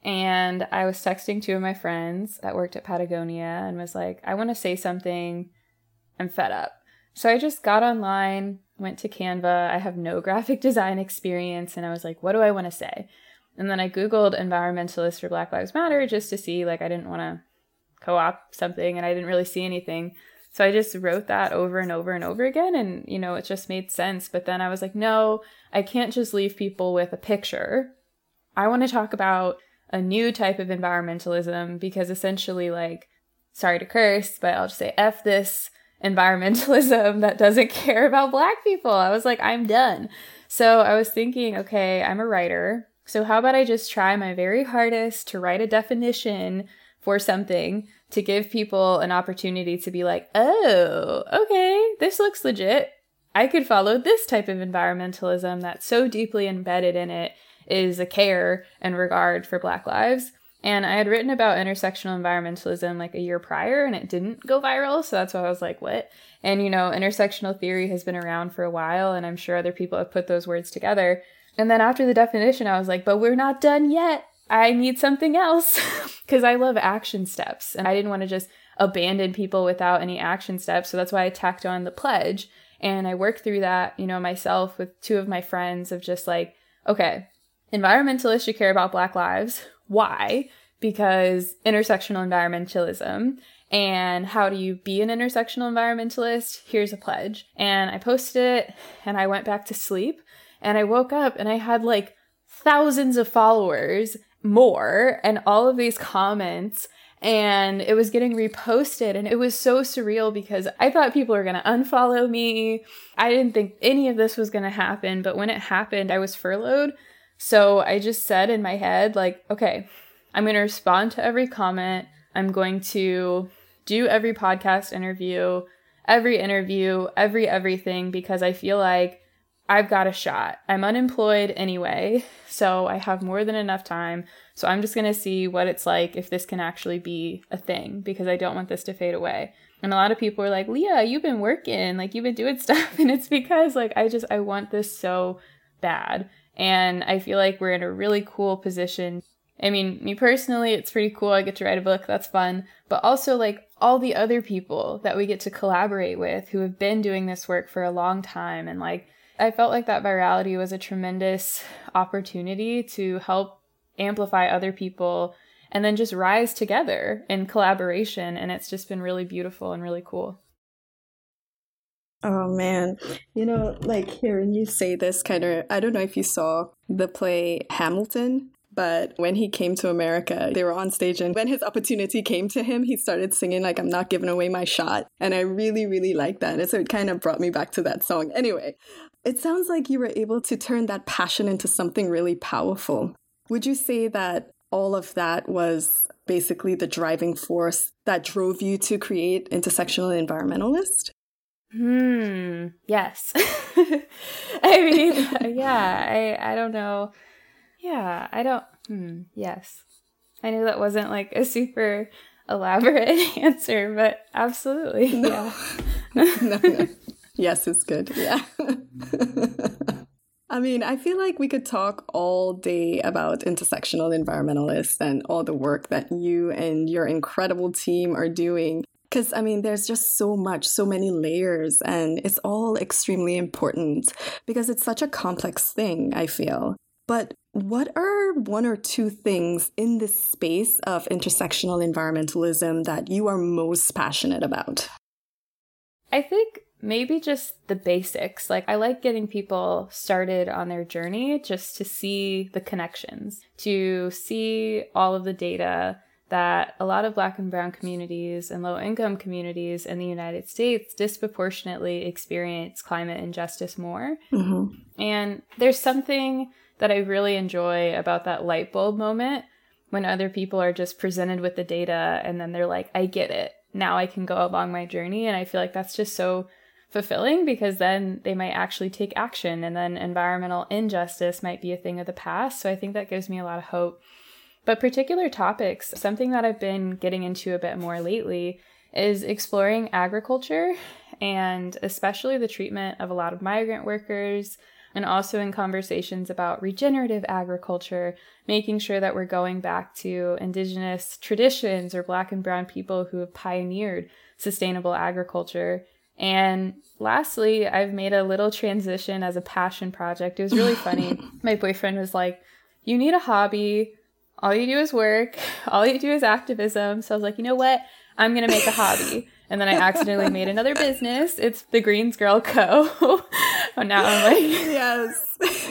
And I was texting two of my friends that worked at Patagonia and was like, I want to say something. I'm fed up. So I just got online, went to Canva. I have no graphic design experience. And I was like, what do I want to say? And then I Googled environmentalist for Black Lives Matter just to see, like, I didn't want to co-op something and I didn't really see anything. So I just wrote that over and over and over again. And, you know, it just made sense. But then I was like, no, I can't just leave people with a picture. I want to talk about a new type of environmentalism because essentially, like, sorry to curse, but I'll just say F this environmentalism that doesn't care about Black people. I was like, I'm done. So I was thinking, okay, I'm a writer. So how about I just try my very hardest to write a definition for something to give people an opportunity to be like, oh, okay, this looks legit. I could follow this type of environmentalism that's so deeply embedded in it is a care and regard for Black lives. And I had written about intersectional environmentalism like a year prior and it didn't go viral. So that's why I was like, what? And, you know, intersectional theory has been around for a while and I'm sure other people have put those words together. And then after the definition, I was like, but we're not done yet. I need something else because I love action steps and I didn't want to just abandon people without any action steps. So that's why I tacked on the pledge. And I worked through that, you know, myself with two of my friends of just like, okay, environmentalists should care about Black lives. Why? Because intersectional environmentalism. And how do you be an intersectional environmentalist? Here's a pledge. And I posted it and I went back to sleep and I woke up and I had like thousands of followers more and all of these comments and it was getting reposted and it was so surreal because I thought people were going to unfollow me. I didn't think any of this was going to happen, but when it happened, I was furloughed. So I just said in my head, like, okay, I'm going to respond to every comment. I'm going to do every podcast interview, every everything, because I feel like I've got a shot. I'm unemployed anyway, so I have more than enough time. So I'm just going to see what it's like if this can actually be a thing, because I don't want this to fade away. And a lot of people are like, Leah, you've been working, like you've been doing stuff. And it's because like, I want this so bad. And I feel like we're in a really cool position. I mean, me personally, it's pretty cool. I get to write a book. That's fun. But also like all the other people that we get to collaborate with who have been doing this work for a long time. And like, I felt like that virality was a tremendous opportunity to help amplify other people and then just rise together in collaboration. And it's just been really beautiful and really cool. Oh man, you know, like hearing you say this kind of, I don't know if you saw the play Hamilton, but when he came to America, they were on stage and when his opportunity came to him, he started singing like, I'm not giving away my shot. And I really, really liked that. And so it kind of brought me back to that song. Anyway, it sounds like you were able to turn that passion into something really powerful. Would you say that all of that was basically the driving force that drove you to create Intersectional Environmentalist? Yes. I mean, yeah, I don't know. Yeah, I don't, yes. I knew that wasn't like a super elaborate answer, but absolutely, yeah. No. Yes, it's good, yeah. I mean, I feel like we could talk all day about intersectional environmentalists and all the work that you and your incredible team are doing. Because, I mean, there's just so many layers, and it's all extremely important because it's such a complex thing, I feel. But what are one or two things in this space of intersectional environmentalism that you are most passionate about? I think maybe just the basics. Like, I like getting people started on their journey just to see the connections, to see all of the data that a lot of Black and Brown communities and low-income communities in the United States disproportionately experience climate injustice more. Mm-hmm. And there's something that I really enjoy about that light bulb moment when other people are just presented with the data and then they're like, I get it. Now I can go along my journey. And I feel like that's just so fulfilling because then they might actually take action and then environmental injustice might be a thing of the past. So I think that gives me a lot of hope. But particular topics, something that I've been getting into a bit more lately is exploring agriculture and especially the treatment of a lot of migrant workers, and also in conversations about regenerative agriculture, making sure that we're going back to indigenous traditions or Black and Brown people who have pioneered sustainable agriculture. And lastly, I've made a little transition as a passion project. It was really funny. My boyfriend was like, you need a hobby. All you do is work. All you do is activism. So I was like, you know what? I'm going to make a hobby. And then I accidentally made another business. It's the Greens Girl Co. And now I'm like, yes.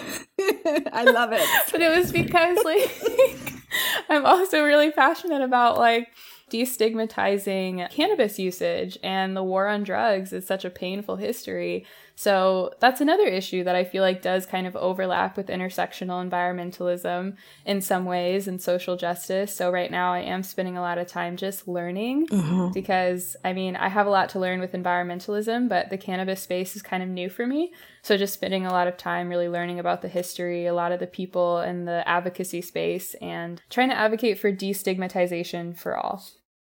I love it. But it was because like I'm also really passionate about like destigmatizing cannabis usage, and the war on drugs is such a painful history. So that's another issue that I feel like does kind of overlap with intersectional environmentalism in some ways and social justice. So right now I am spending a lot of time just learning because, I mean, I have a lot to learn with environmentalism, but the cannabis space is kind of new for me. So just spending a lot of time really learning about the history, a lot of the people in the advocacy space, and trying to advocate for destigmatization for all.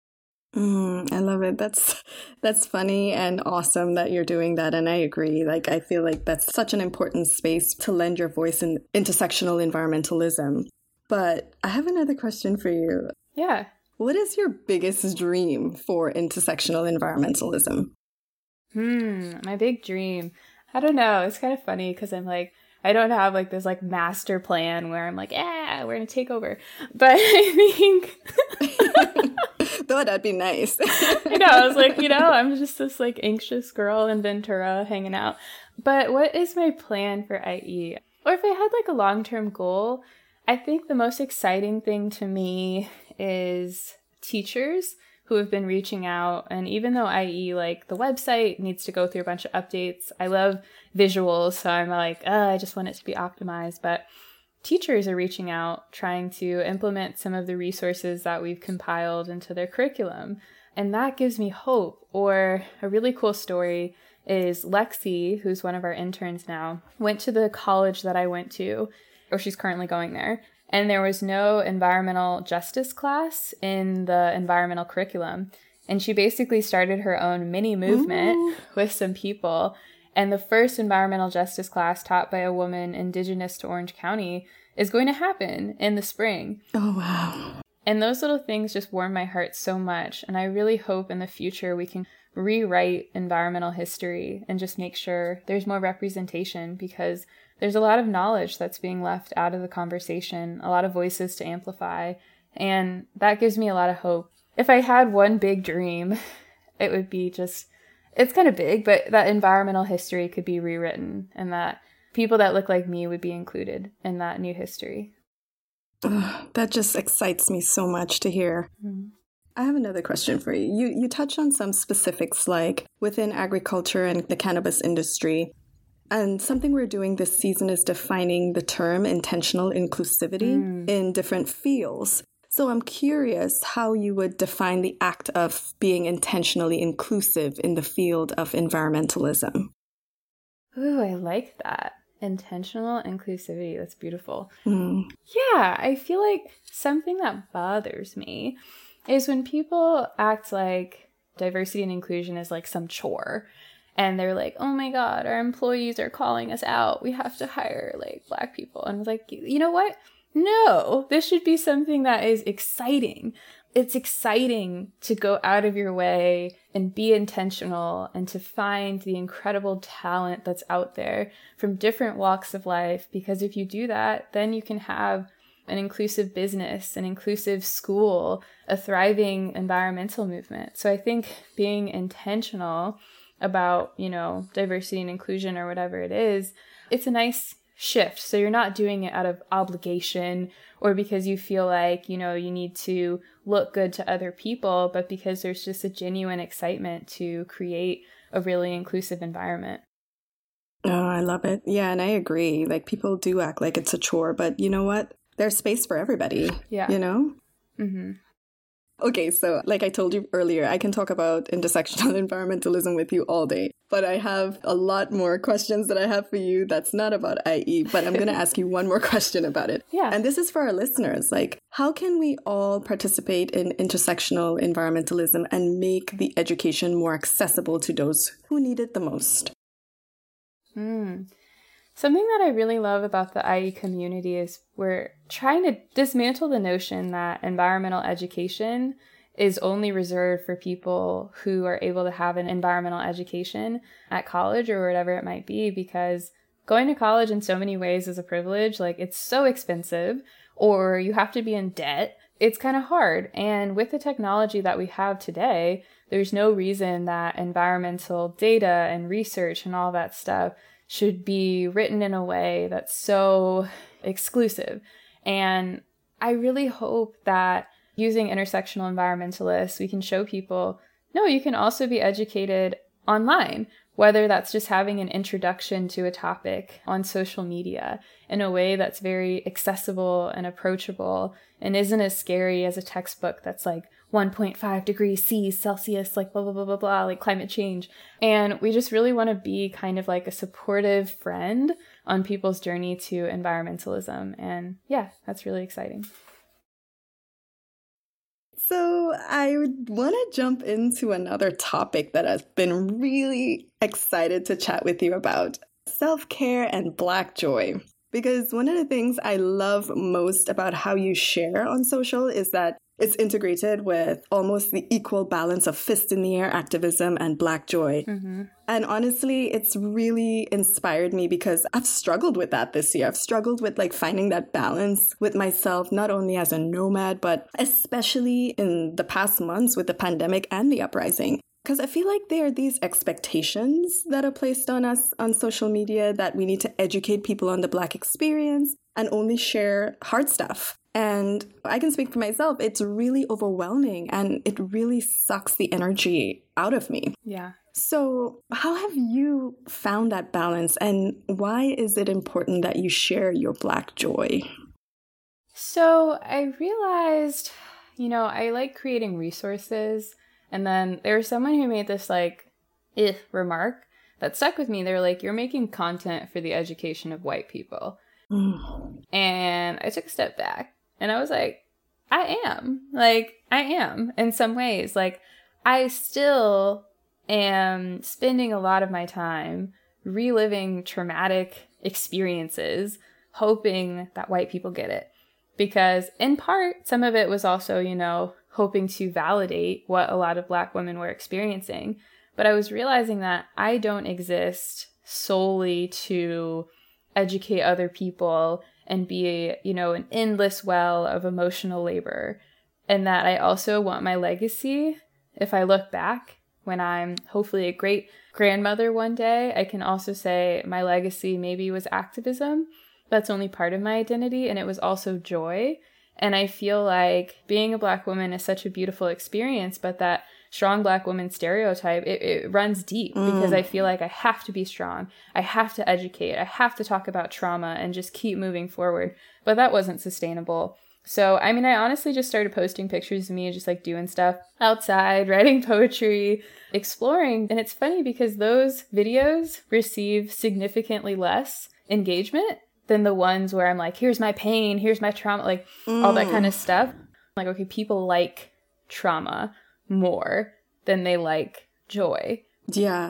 I love it. That's funny and awesome that you're doing that. And I agree. Like, I feel like that's such an important space to lend your voice in intersectional environmentalism. But I have another question for you. Yeah. What is your biggest dream for intersectional environmentalism? My big dream. I don't know. It's kind of funny because I'm like, I don't have like this like master plan where I'm like, we're going to take over. But I think... Though that'd be nice. I know. I was like, I'm just this like anxious girl in Ventura hanging out. But what is my plan for IE? Or if I had like a long-term goal, I think the most exciting thing to me is teachers who have been reaching out. And even though IE, like the website needs to go through a bunch of updates, I love visuals. So I'm like, I just want it to be optimized. But teachers are reaching out, trying to implement some of the resources that we've compiled into their curriculum. And that gives me hope. Or a really cool story is Lexi, who's one of our interns now, went to the college that I went to, or she's currently going there. And there was no environmental justice class in the environmental curriculum. And she basically started her own mini movement with some people. And the first environmental justice class taught by a woman indigenous to Orange County is going to happen in the spring. Oh, wow. And those little things just warm my heart so much. And I really hope in the future we can rewrite environmental history and just make sure there's more representation, because there's a lot of knowledge that's being left out of the conversation, a lot of voices to amplify. And that gives me a lot of hope. If I had one big dream, it would be just... It's kind of big, but that environmental history could be rewritten and that people that look like me would be included in that new history. That just excites me so much to hear. I have another question for you. You touched on some specifics like within agriculture and the cannabis industry. And something we're doing this season is defining the term intentional inclusivity in different fields. So I'm curious how you would define the act of being intentionally inclusive in the field of environmentalism. Ooh, I like that. Intentional inclusivity. That's beautiful. Yeah, I feel like something that bothers me is when people act like diversity and inclusion is like some chore. And they're like, oh my God, our employees are calling us out. We have to hire like Black people. And I was like, you know what? No, this should be something that is exciting. It's exciting to go out of your way and be intentional and to find the incredible talent that's out there from different walks of life. Because if you do that, then you can have an inclusive business, an inclusive school, a thriving environmental movement. So I think being intentional about, diversity and inclusion or whatever it is, it's a nice shift. So you're not doing it out of obligation or because you feel like, you need to look good to other people, but because there's just a genuine excitement to create a really inclusive environment. Oh, I love it. Yeah, and I agree. Like, people do act like it's a chore, but you know what? There's space for everybody. Yeah. Mm-hmm. Okay, so like I told you earlier, I can talk about intersectional environmentalism with you all day, but I have a lot more questions that I have for you that's not about IE, but I'm going to ask you one more question about it. Yeah. And this is for our listeners. Like, how can we all participate in intersectional environmentalism and make the education more accessible to those who need it the most? Something that I really love about the IE community is we're trying to dismantle the notion that environmental education is only reserved for people who are able to have an environmental education at college or whatever it might be, because going to college in so many ways is a privilege. Like, it's so expensive, or you have to be in debt. It's kind of hard. And with the technology that we have today, there's no reason that environmental data and research and all that stuff should be written in a way that's so exclusive. And I really hope that using intersectional environmentalists, we can show people, no, you can also be educated online, whether that's just having an introduction to a topic on social media in a way that's very accessible and approachable and isn't as scary as a textbook that's like 1.5 degrees Celsius, like blah, blah, blah, blah, blah, like climate change. And we just really want to be kind of like a supportive friend on people's journey to environmentalism. And yeah, that's really exciting. So I want to jump into another topic that I've been really excited to chat with you about: self-care and Black joy. Because one of the things I love most about how you share on social is that it's integrated with almost the equal balance of fist in the air activism and Black joy. Mm-hmm. And honestly, it's really inspired me because I've struggled with that this year. I've struggled with like finding that balance with myself, not only as a nomad, but especially in the past months with the pandemic and the uprising. Because I feel like there are these expectations that are placed on us on social media that we need to educate people on the Black experience and only share hard stuff. And I can speak for myself, it's really overwhelming and it really sucks the energy out of me. Yeah. So how have you found that balance, and why is it important that you share your Black joy? So I realized, I like creating resources. And then there was someone who made this remark that stuck with me. They're like, you're making content for the education of white people. And I took a step back. And I was like, I am in some ways. Like, I still am spending a lot of my time reliving traumatic experiences, hoping that white people get it. Because in part, some of it was also, hoping to validate what a lot of Black women were experiencing. But I was realizing that I don't exist solely to educate other people and be, an endless well of emotional labor. And that I also want my legacy, if I look back, when I'm hopefully a great grandmother one day, I can also say my legacy maybe was activism. That's only part of my identity. And it was also joy. And I feel like being a Black woman is such a beautiful experience, but that strong Black woman stereotype, it runs deep because I feel like I have to be strong. I have to educate. I have to talk about trauma and just keep moving forward. But that wasn't sustainable. So, I honestly just started posting pictures of me just doing stuff outside, writing poetry, exploring. And it's funny because those videos receive significantly less engagement than the ones where I'm like, here's my pain, here's my trauma, all that kind of stuff. Like, okay, people like trauma more than they like joy. Yeah.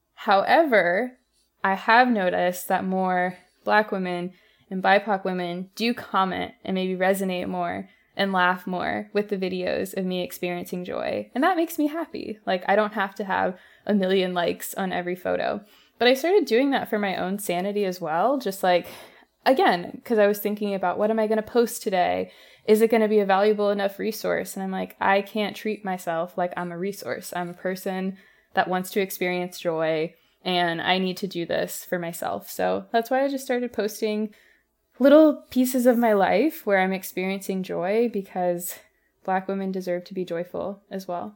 However, I have noticed that more Black women and BIPOC women do comment and maybe resonate more and laugh more with the videos of me experiencing joy. And that makes me happy. I don't have to have 1 million likes on every photo. But I started doing that for my own sanity as well. Just again, because I was thinking about, what am I going to post today? Is it going to be a valuable enough resource? And I'm like, I can't treat myself like I'm a resource. I'm a person that wants to experience joy, and I need to do this for myself. So that's why I just started posting little pieces of my life where I'm experiencing joy, because Black women deserve to be joyful as well.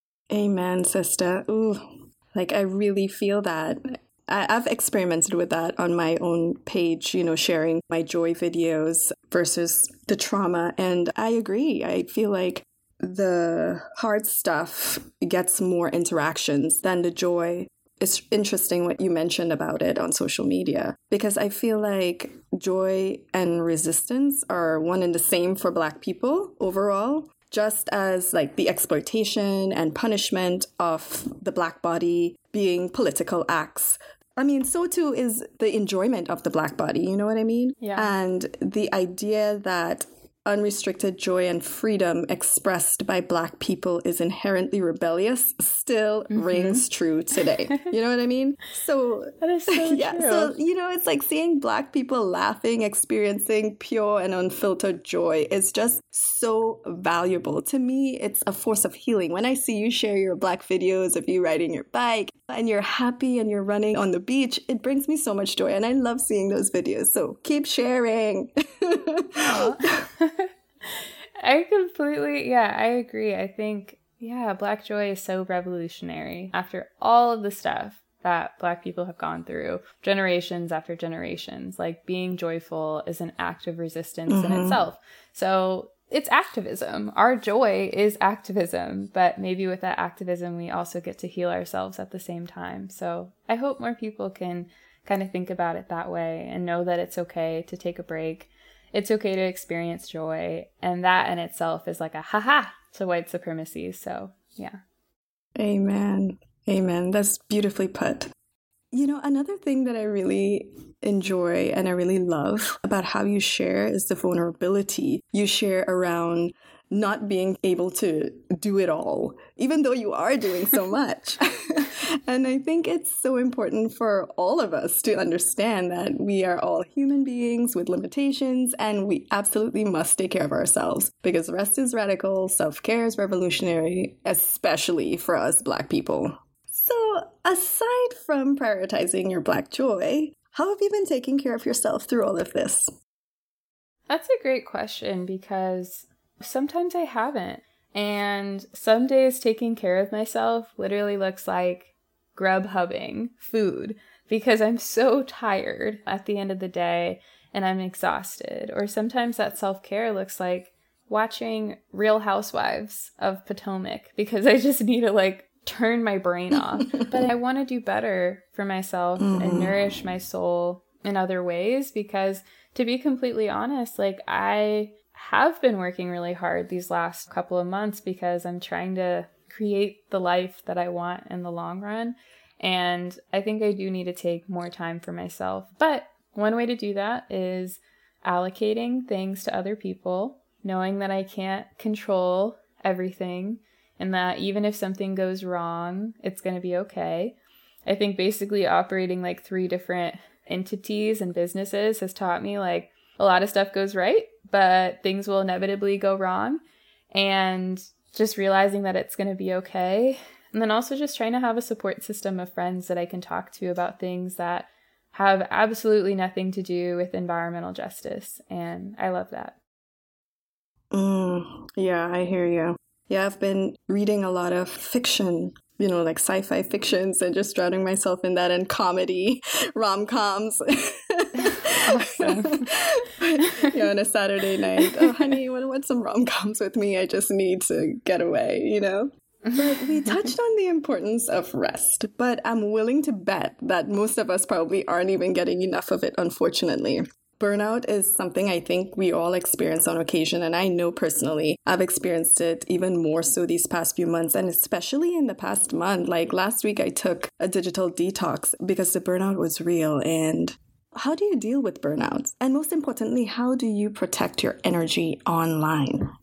Amen, sister. Ooh, I really feel that. I've experimented with that on my own page, sharing my joy videos versus the trauma. And I agree. I feel like the hard stuff gets more interactions than the joy. It's interesting what you mentioned about it on social media, because I feel like joy and resistance are one and the same for Black people overall. Just as the exploitation and punishment of the Black body being political acts, I mean, so too is the enjoyment of the Black body, you know what I mean? Yeah. And the idea that unrestricted joy and freedom expressed by Black people is inherently rebellious still rings true today. You know what I mean? So that is so yeah, true. so it's like seeing Black people laughing, experiencing pure and unfiltered joy is just so valuable. To me, it's a force of healing. When I see you share your Black videos of you riding your bike and you're happy and you're running on the beach, it brings me so much joy, and I love seeing those videos. So keep sharing. I agree. I think, Black joy is so revolutionary after all of the stuff that Black people have gone through generations after generations. Like, being joyful is an act of resistance in itself. So it's activism. Our joy is activism, but maybe with that activism, we also get to heal ourselves at the same time. So I hope more people can kind of think about it that way and know that it's okay to take a break. It's okay to experience joy. And that in itself is like a ha-ha to white supremacy. So, yeah. Amen. Amen. That's beautifully put. Another thing that I really enjoy and I really love about how you share is the vulnerability you share around not being able to do it all, even though you are doing so much. And I think it's so important for all of us to understand that we are all human beings with limitations, and we absolutely must take care of ourselves, because rest is radical, self-care is revolutionary, especially for us Black people. So aside from prioritizing your Black joy, how have you been taking care of yourself through all of this? That's a great question, because sometimes I haven't. And some days taking care of myself literally looks like Grubhubbing food, because I'm so tired at the end of the day and I'm exhausted. Or sometimes that self-care looks like watching Real Housewives of Potomac, because I just need to turn my brain off. But I want to do better for myself and nourish my soul in other ways, because to be completely honest, I have been working really hard these last couple of months because I'm trying to create the life that I want in the long run. And I think I do need to take more time for myself. But one way to do that is allocating things to other people, knowing that I can't control everything, and that even if something goes wrong, it's going to be okay. I think basically operating 3 different entities and businesses has taught me a lot of stuff goes right, but things will inevitably go wrong. And just realizing that it's going to be okay. And then also just trying to have a support system of friends that I can talk to about things that have absolutely nothing to do with environmental justice. And I love that. Yeah, I hear you. Yeah, I've been reading a lot of fiction, sci-fi fictions, and just drowning myself in that, and comedy, rom-coms. Awesome. On a Saturday night, oh honey, you want to watch some rom-coms with me? I just need to get away, But we touched on the importance of rest, but I'm willing to bet that most of us probably aren't even getting enough of it, unfortunately. Burnout is something I think we all experience on occasion, and I know personally I've experienced it even more so these past few months, and especially in the past month. Last week I took a digital detox because the burnout was real. And how do you deal with burnout? And most importantly, how do you protect your energy online?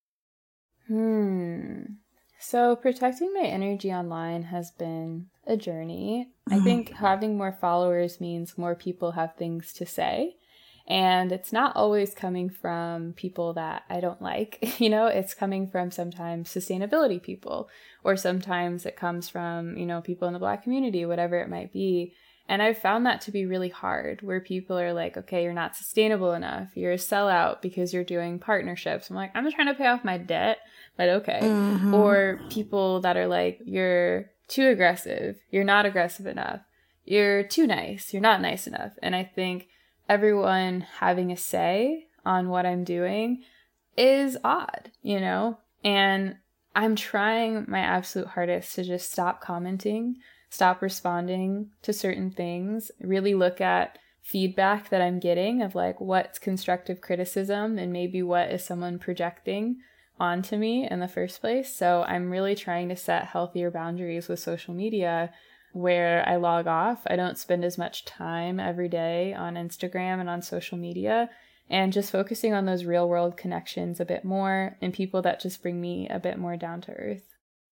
So protecting my energy online has been a journey. I think having more followers means more people have things to say. And it's not always coming from people that I don't like, it's coming from sometimes sustainability people, or sometimes it comes from, people in the Black community, whatever it might be. And I've found that to be really hard, where people are like, okay, you're not sustainable enough. You're a sellout because you're doing partnerships. I'm like, I'm just trying to pay off my debt, but okay. Or people that are like, you're too aggressive. You're not aggressive enough. You're too nice. You're not nice enough. And I think everyone having a say on what I'm doing is odd, And I'm trying my absolute hardest to just stop commenting, stop responding to certain things, really look at feedback that I'm getting of what's constructive criticism and maybe what is someone projecting onto me in the first place. So I'm really trying to set healthier boundaries with social media where I log off. I don't spend as much time every day on Instagram and on social media, and just focusing on those real world connections a bit more and people that just bring me a bit more down to earth.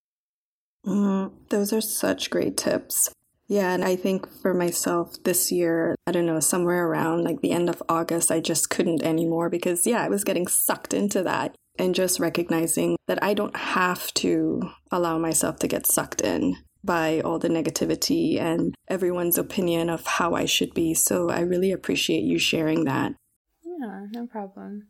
Those are such great tips. Yeah, and I think for myself this year, I don't know, somewhere around like the end of August, I just couldn't anymore because, I was getting sucked into that, and just recognizing that I don't have to allow myself to get sucked in by all the negativity and everyone's opinion of how I should be. So I really appreciate you sharing that. Yeah, no problem.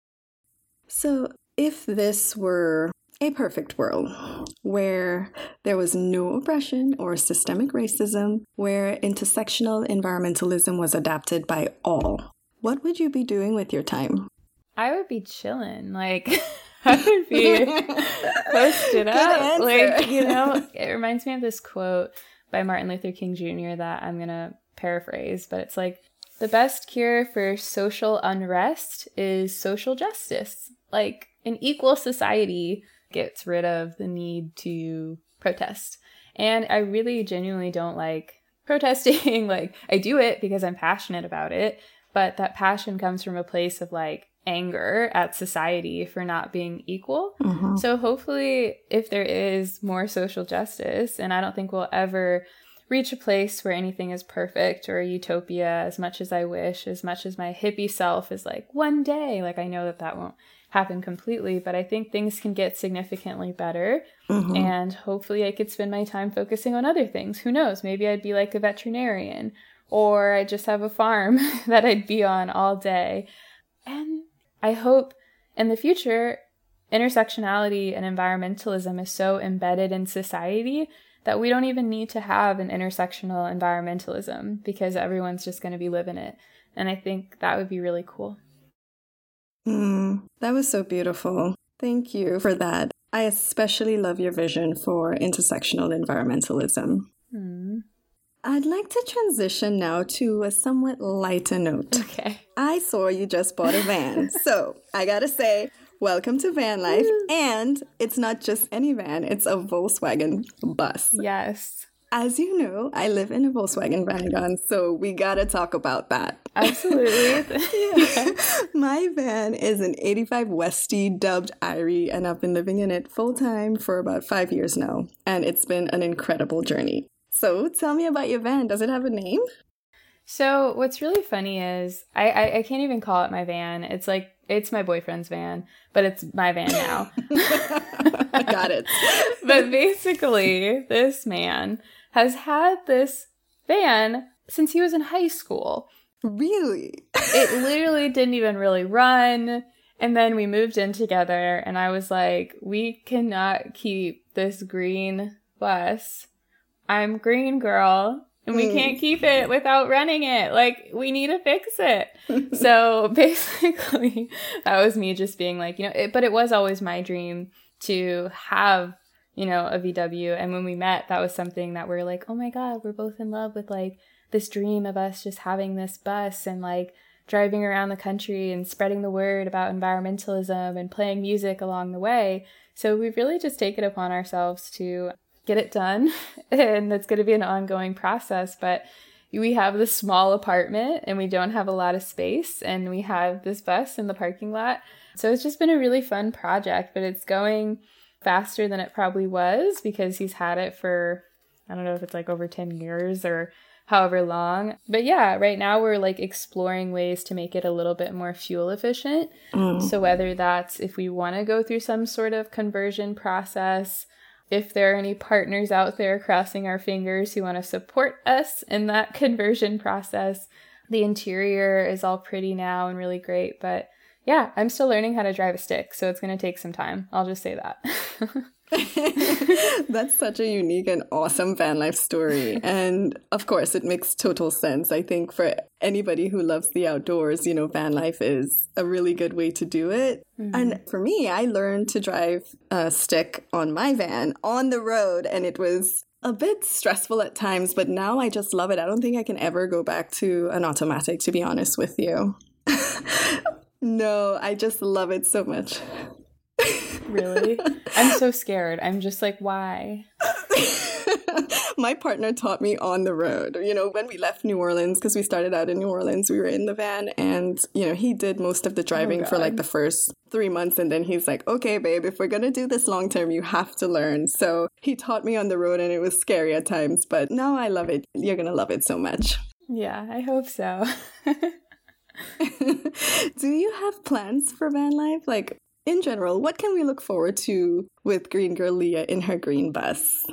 So if this were a perfect world where there was no oppression or systemic racism, where intersectional environmentalism was adapted by all, what would you be doing with your time? I would be chilling. Like, I would be posted up. Like, it reminds me of this quote by Martin Luther King Jr. that I'm going to paraphrase, but it's like, the best cure for social unrest is social justice. Like, an equal society gets rid of the need to protest. And I really genuinely don't like protesting. Like, I do it because I'm passionate about it, but that passion comes from a place of like anger at society for not being equal. Mm-hmm. So hopefully if there is more social justice, and I don't think we'll ever reach a place where anything is perfect or a utopia as much as I wish, as much as my hippie self is like, one day, like I know that won't happen completely, but I think things can get significantly better. Mm-hmm. And hopefully I could spend my time focusing on other things. Who knows? Maybe I'd be like a veterinarian, or I just have a farm that I'd be on all day. And I hope in the future, intersectionality and environmentalism is so embedded in society that we don't even need to have an intersectional environmentalism because everyone's just going to be living it. And I think that would be really cool. That was so beautiful. Thank you for that. I especially love your vision for intersectional environmentalism. I'd like to transition now to a somewhat lighter note. Okay. I saw you just bought a van. So I gotta say, welcome to van life. And it's not just any van, it's a Volkswagen bus. Yes. As you know, I live in a Volkswagen Vanagon, so we gotta talk about that. Absolutely. My van is an 85 Westie dubbed Irie, and I've been living in it full time for about 5 years now. And it's been an incredible journey. So tell me about your van. Does it have a name? So what's really funny is I can't even call it my van. It's like, it's my boyfriend's van, but it's my van now. Got it. But basically, this man has had this van since he was in high school. Really? It literally didn't even really run. And then we moved in together and I was like, we cannot keep this green bus. I'm green girl. And we can't keep it without running it. Like, we need to fix it. So basically, that was me just being like, but it was always my dream to have, a VW. And when we met, that was something that we're like, oh my God, we're both in love with like this dream of us just having this bus and like driving around the country and spreading the word about environmentalism and playing music along the way. So we've really just taken it upon ourselves to get it done, and it's going to be an ongoing process, but we have this small apartment and we don't have a lot of space, and we have this bus in the parking lot. So it's just been a really fun project, but it's going faster than it probably was because he's had it for, I don't know if it's like over 10 years or however long. But yeah, right now we're like exploring ways to make it a little bit more fuel efficient. So whether that's if we want to go through some sort of conversion process, if there are any partners out there crossing our fingers who want to support us in that conversion process. The interior is all pretty now and really great, but yeah, I'm still learning how to drive a stick, so it's going to take some time. I'll just say that. That's such a unique and awesome van life story. And of course, it makes total sense. I think for anybody who loves the outdoors, van life is a really good way to do it. Mm-hmm. And for me, I learned to drive a stick on my van on the road, and it was a bit stressful at times, but now I just love it. I don't think I can ever go back to an automatic, to be honest with you. No, I just love it so much. Really? I'm so scared. I'm just like, why? My partner taught me on the road. You know, when we left New Orleans, because we started out in New Orleans, we were in the van, and, you know, he did most of the driving for like the first 3 months. And then he's like, okay, babe, if we're going to do this long term, you have to learn. So he taught me on the road, and it was scary at times, but now I love it. You're going to love it so much. Yeah, I hope so. Do you have plans for van life? Like, in general, what can we look forward to with Green Girl Leah in her green bus?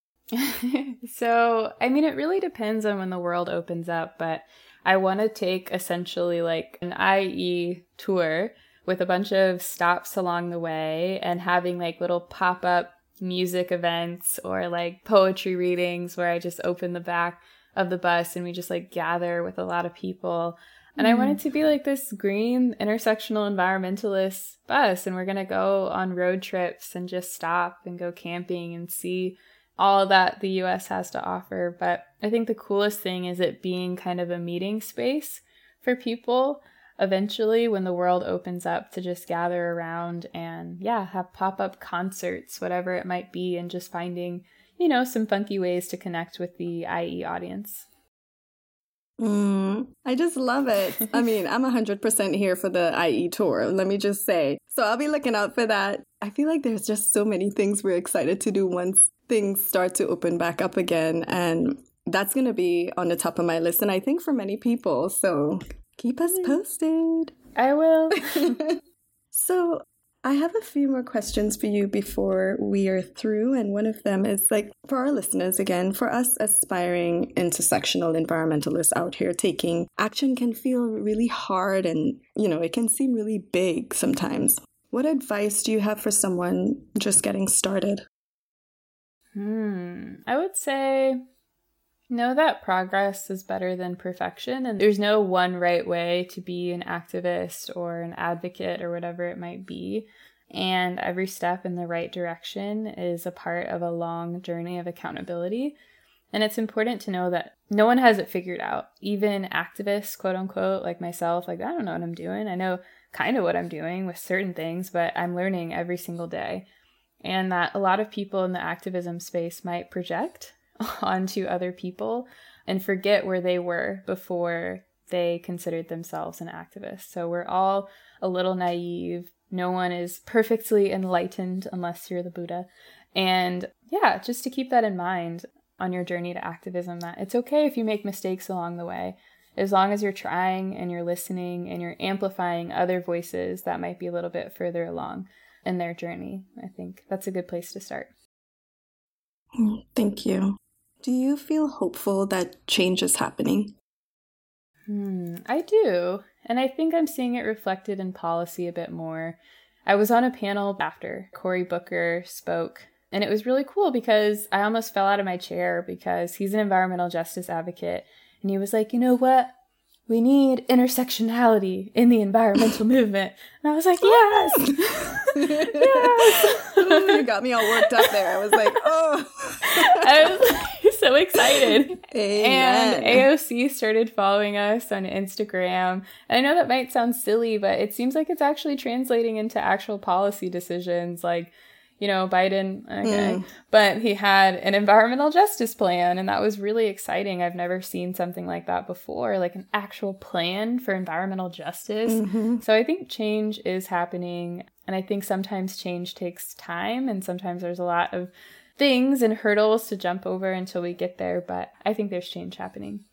So, I mean, it really depends on when the world opens up, but I want to take essentially like an IE tour with a bunch of stops along the way and having like little pop-up music events or like poetry readings where I just open the back of the bus and we just like gather with a lot of people. And I want it to be like this green intersectional environmentalist bus, and we're going to go on road trips and just stop and go camping and see all that the US has to offer. But I think the coolest thing is it being kind of a meeting space for people eventually when the world opens up to just gather around and have pop-up concerts, whatever it might be, and just finding, you know, some funky ways to connect with the IE audience. I just love it. I mean, I'm 100% here for the IE tour, let me just say. So I'll be looking out for that. I feel like there's just so many things we're excited to do once things start to open back up again. And that's going to be on the top of my list, and I think for many people. So keep us posted. I will. So I have a few more questions for you before we are through, and one of them is like, for our listeners again, for us aspiring intersectional environmentalists out here, taking action can feel really hard and, you know, it can seem really big sometimes. What advice do you have for someone just getting started? I would say know that progress is better than perfection, and there's no one right way to be an activist or an advocate or whatever it might be. And every step in the right direction is a part of a long journey of accountability. And it's important to know that no one has it figured out. Even activists, quote unquote, like myself, like, I don't know what I'm doing. I know kind of what I'm doing with certain things, but I'm learning every single day. And that a lot of people in the activism space might project onto other people and forget where they were before they considered themselves an activist. So we're all a little naive. No one is perfectly enlightened unless you're the Buddha. And just to keep that in mind on your journey to activism, that it's okay if you make mistakes along the way, as long as you're trying and you're listening and you're amplifying other voices that might be a little bit further along in their journey. I think that's a good place to start. Thank you. Do you feel hopeful that change is happening? I do. And I think I'm seeing it reflected in policy a bit more. I was on a panel after Cory Booker spoke, and it was really cool because I almost fell out of my chair because he's an environmental justice advocate. And he was like, you know what? We need intersectionality in the environmental movement. And I was like, yes! Yes! You got me all worked up there. I was like, oh! I was like, so excited. Amen. And AOC started following us on Instagram. And I know that might sound silly, but it seems like it's actually translating into actual policy decisions. Like, you know, Biden, okay. But he had an environmental justice plan, and that was really exciting. I've never seen something like that before, like an actual plan for environmental justice. So I think change is happening, and I think sometimes change takes time, and sometimes there's a lot of things and hurdles to jump over until we get there, but I think there's change happening.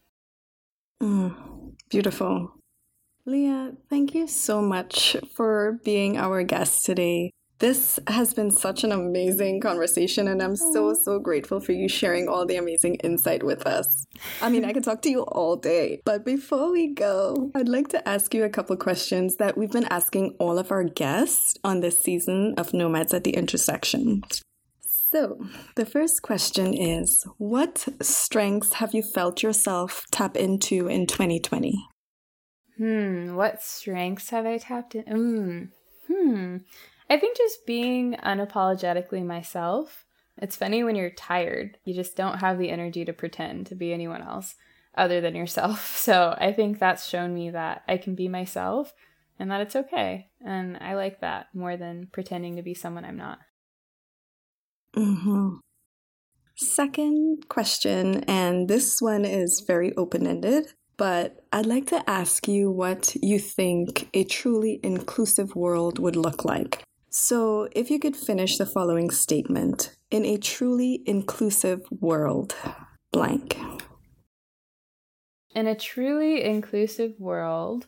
Beautiful. Leah, thank you so much for being our guest today. This has been such an amazing conversation, and I'm so grateful for you sharing all the amazing insight with us. I mean, I could talk to you all day, but before we go, I'd like to ask you a couple questions that we've been asking all of our guests on this season of Nomads at the Intersection. So, the first question is, what strengths have you felt yourself tap into in 2020? What strengths have I tapped in? I think just being unapologetically myself. It's funny when you're tired, you just don't have the energy to pretend to be anyone else other than yourself. So I think that's shown me that I can be myself and that it's okay. And I like that more than pretending to be someone I'm not. Second question, and this one is very open-ended, but I'd like to ask you what you think a truly inclusive world would look like. So if you could finish the following statement: in a truly inclusive world, blank. In a truly inclusive world,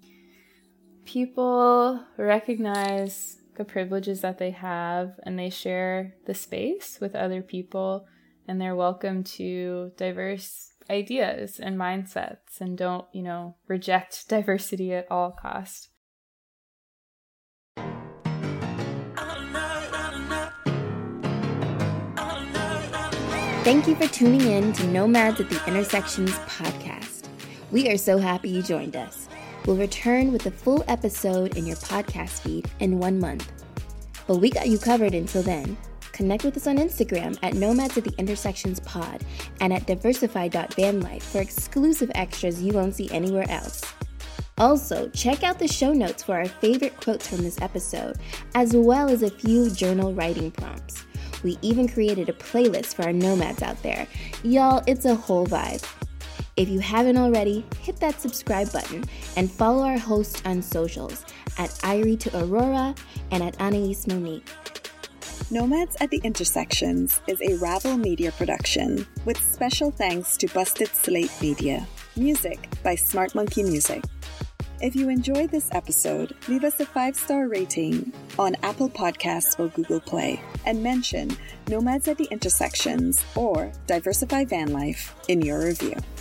people recognize the privileges that they have and they share the space with other people, and they're welcome to diverse ideas and mindsets and don't, reject diversity at all costs. Thank you for tuning in to Nomads at the Intersections podcast. We are so happy you joined us. We'll return with a full episode in your podcast feed in 1 month. But we got you covered until then. Connect with us on Instagram at Nomads at the Intersections pod and at diversify.vanlife for exclusive extras you won't see anywhere else. Also, check out the show notes for our favorite quotes from this episode, as well as a few journal writing prompts. We even created a playlist for our nomads out there. Y'all, it's a whole vibe. If you haven't already, hit that subscribe button and follow our hosts on socials at Irie to Aurora and at Anais Monique. Nomads at the Intersections is a Ravel Media production with special thanks to Busted Slate Media. Music by Smart Monkey Music. If you enjoyed this episode, leave us a 5-star rating on Apple Podcasts or Google Play and mention Nomads at the Intersections or Diversify Van Life in your review.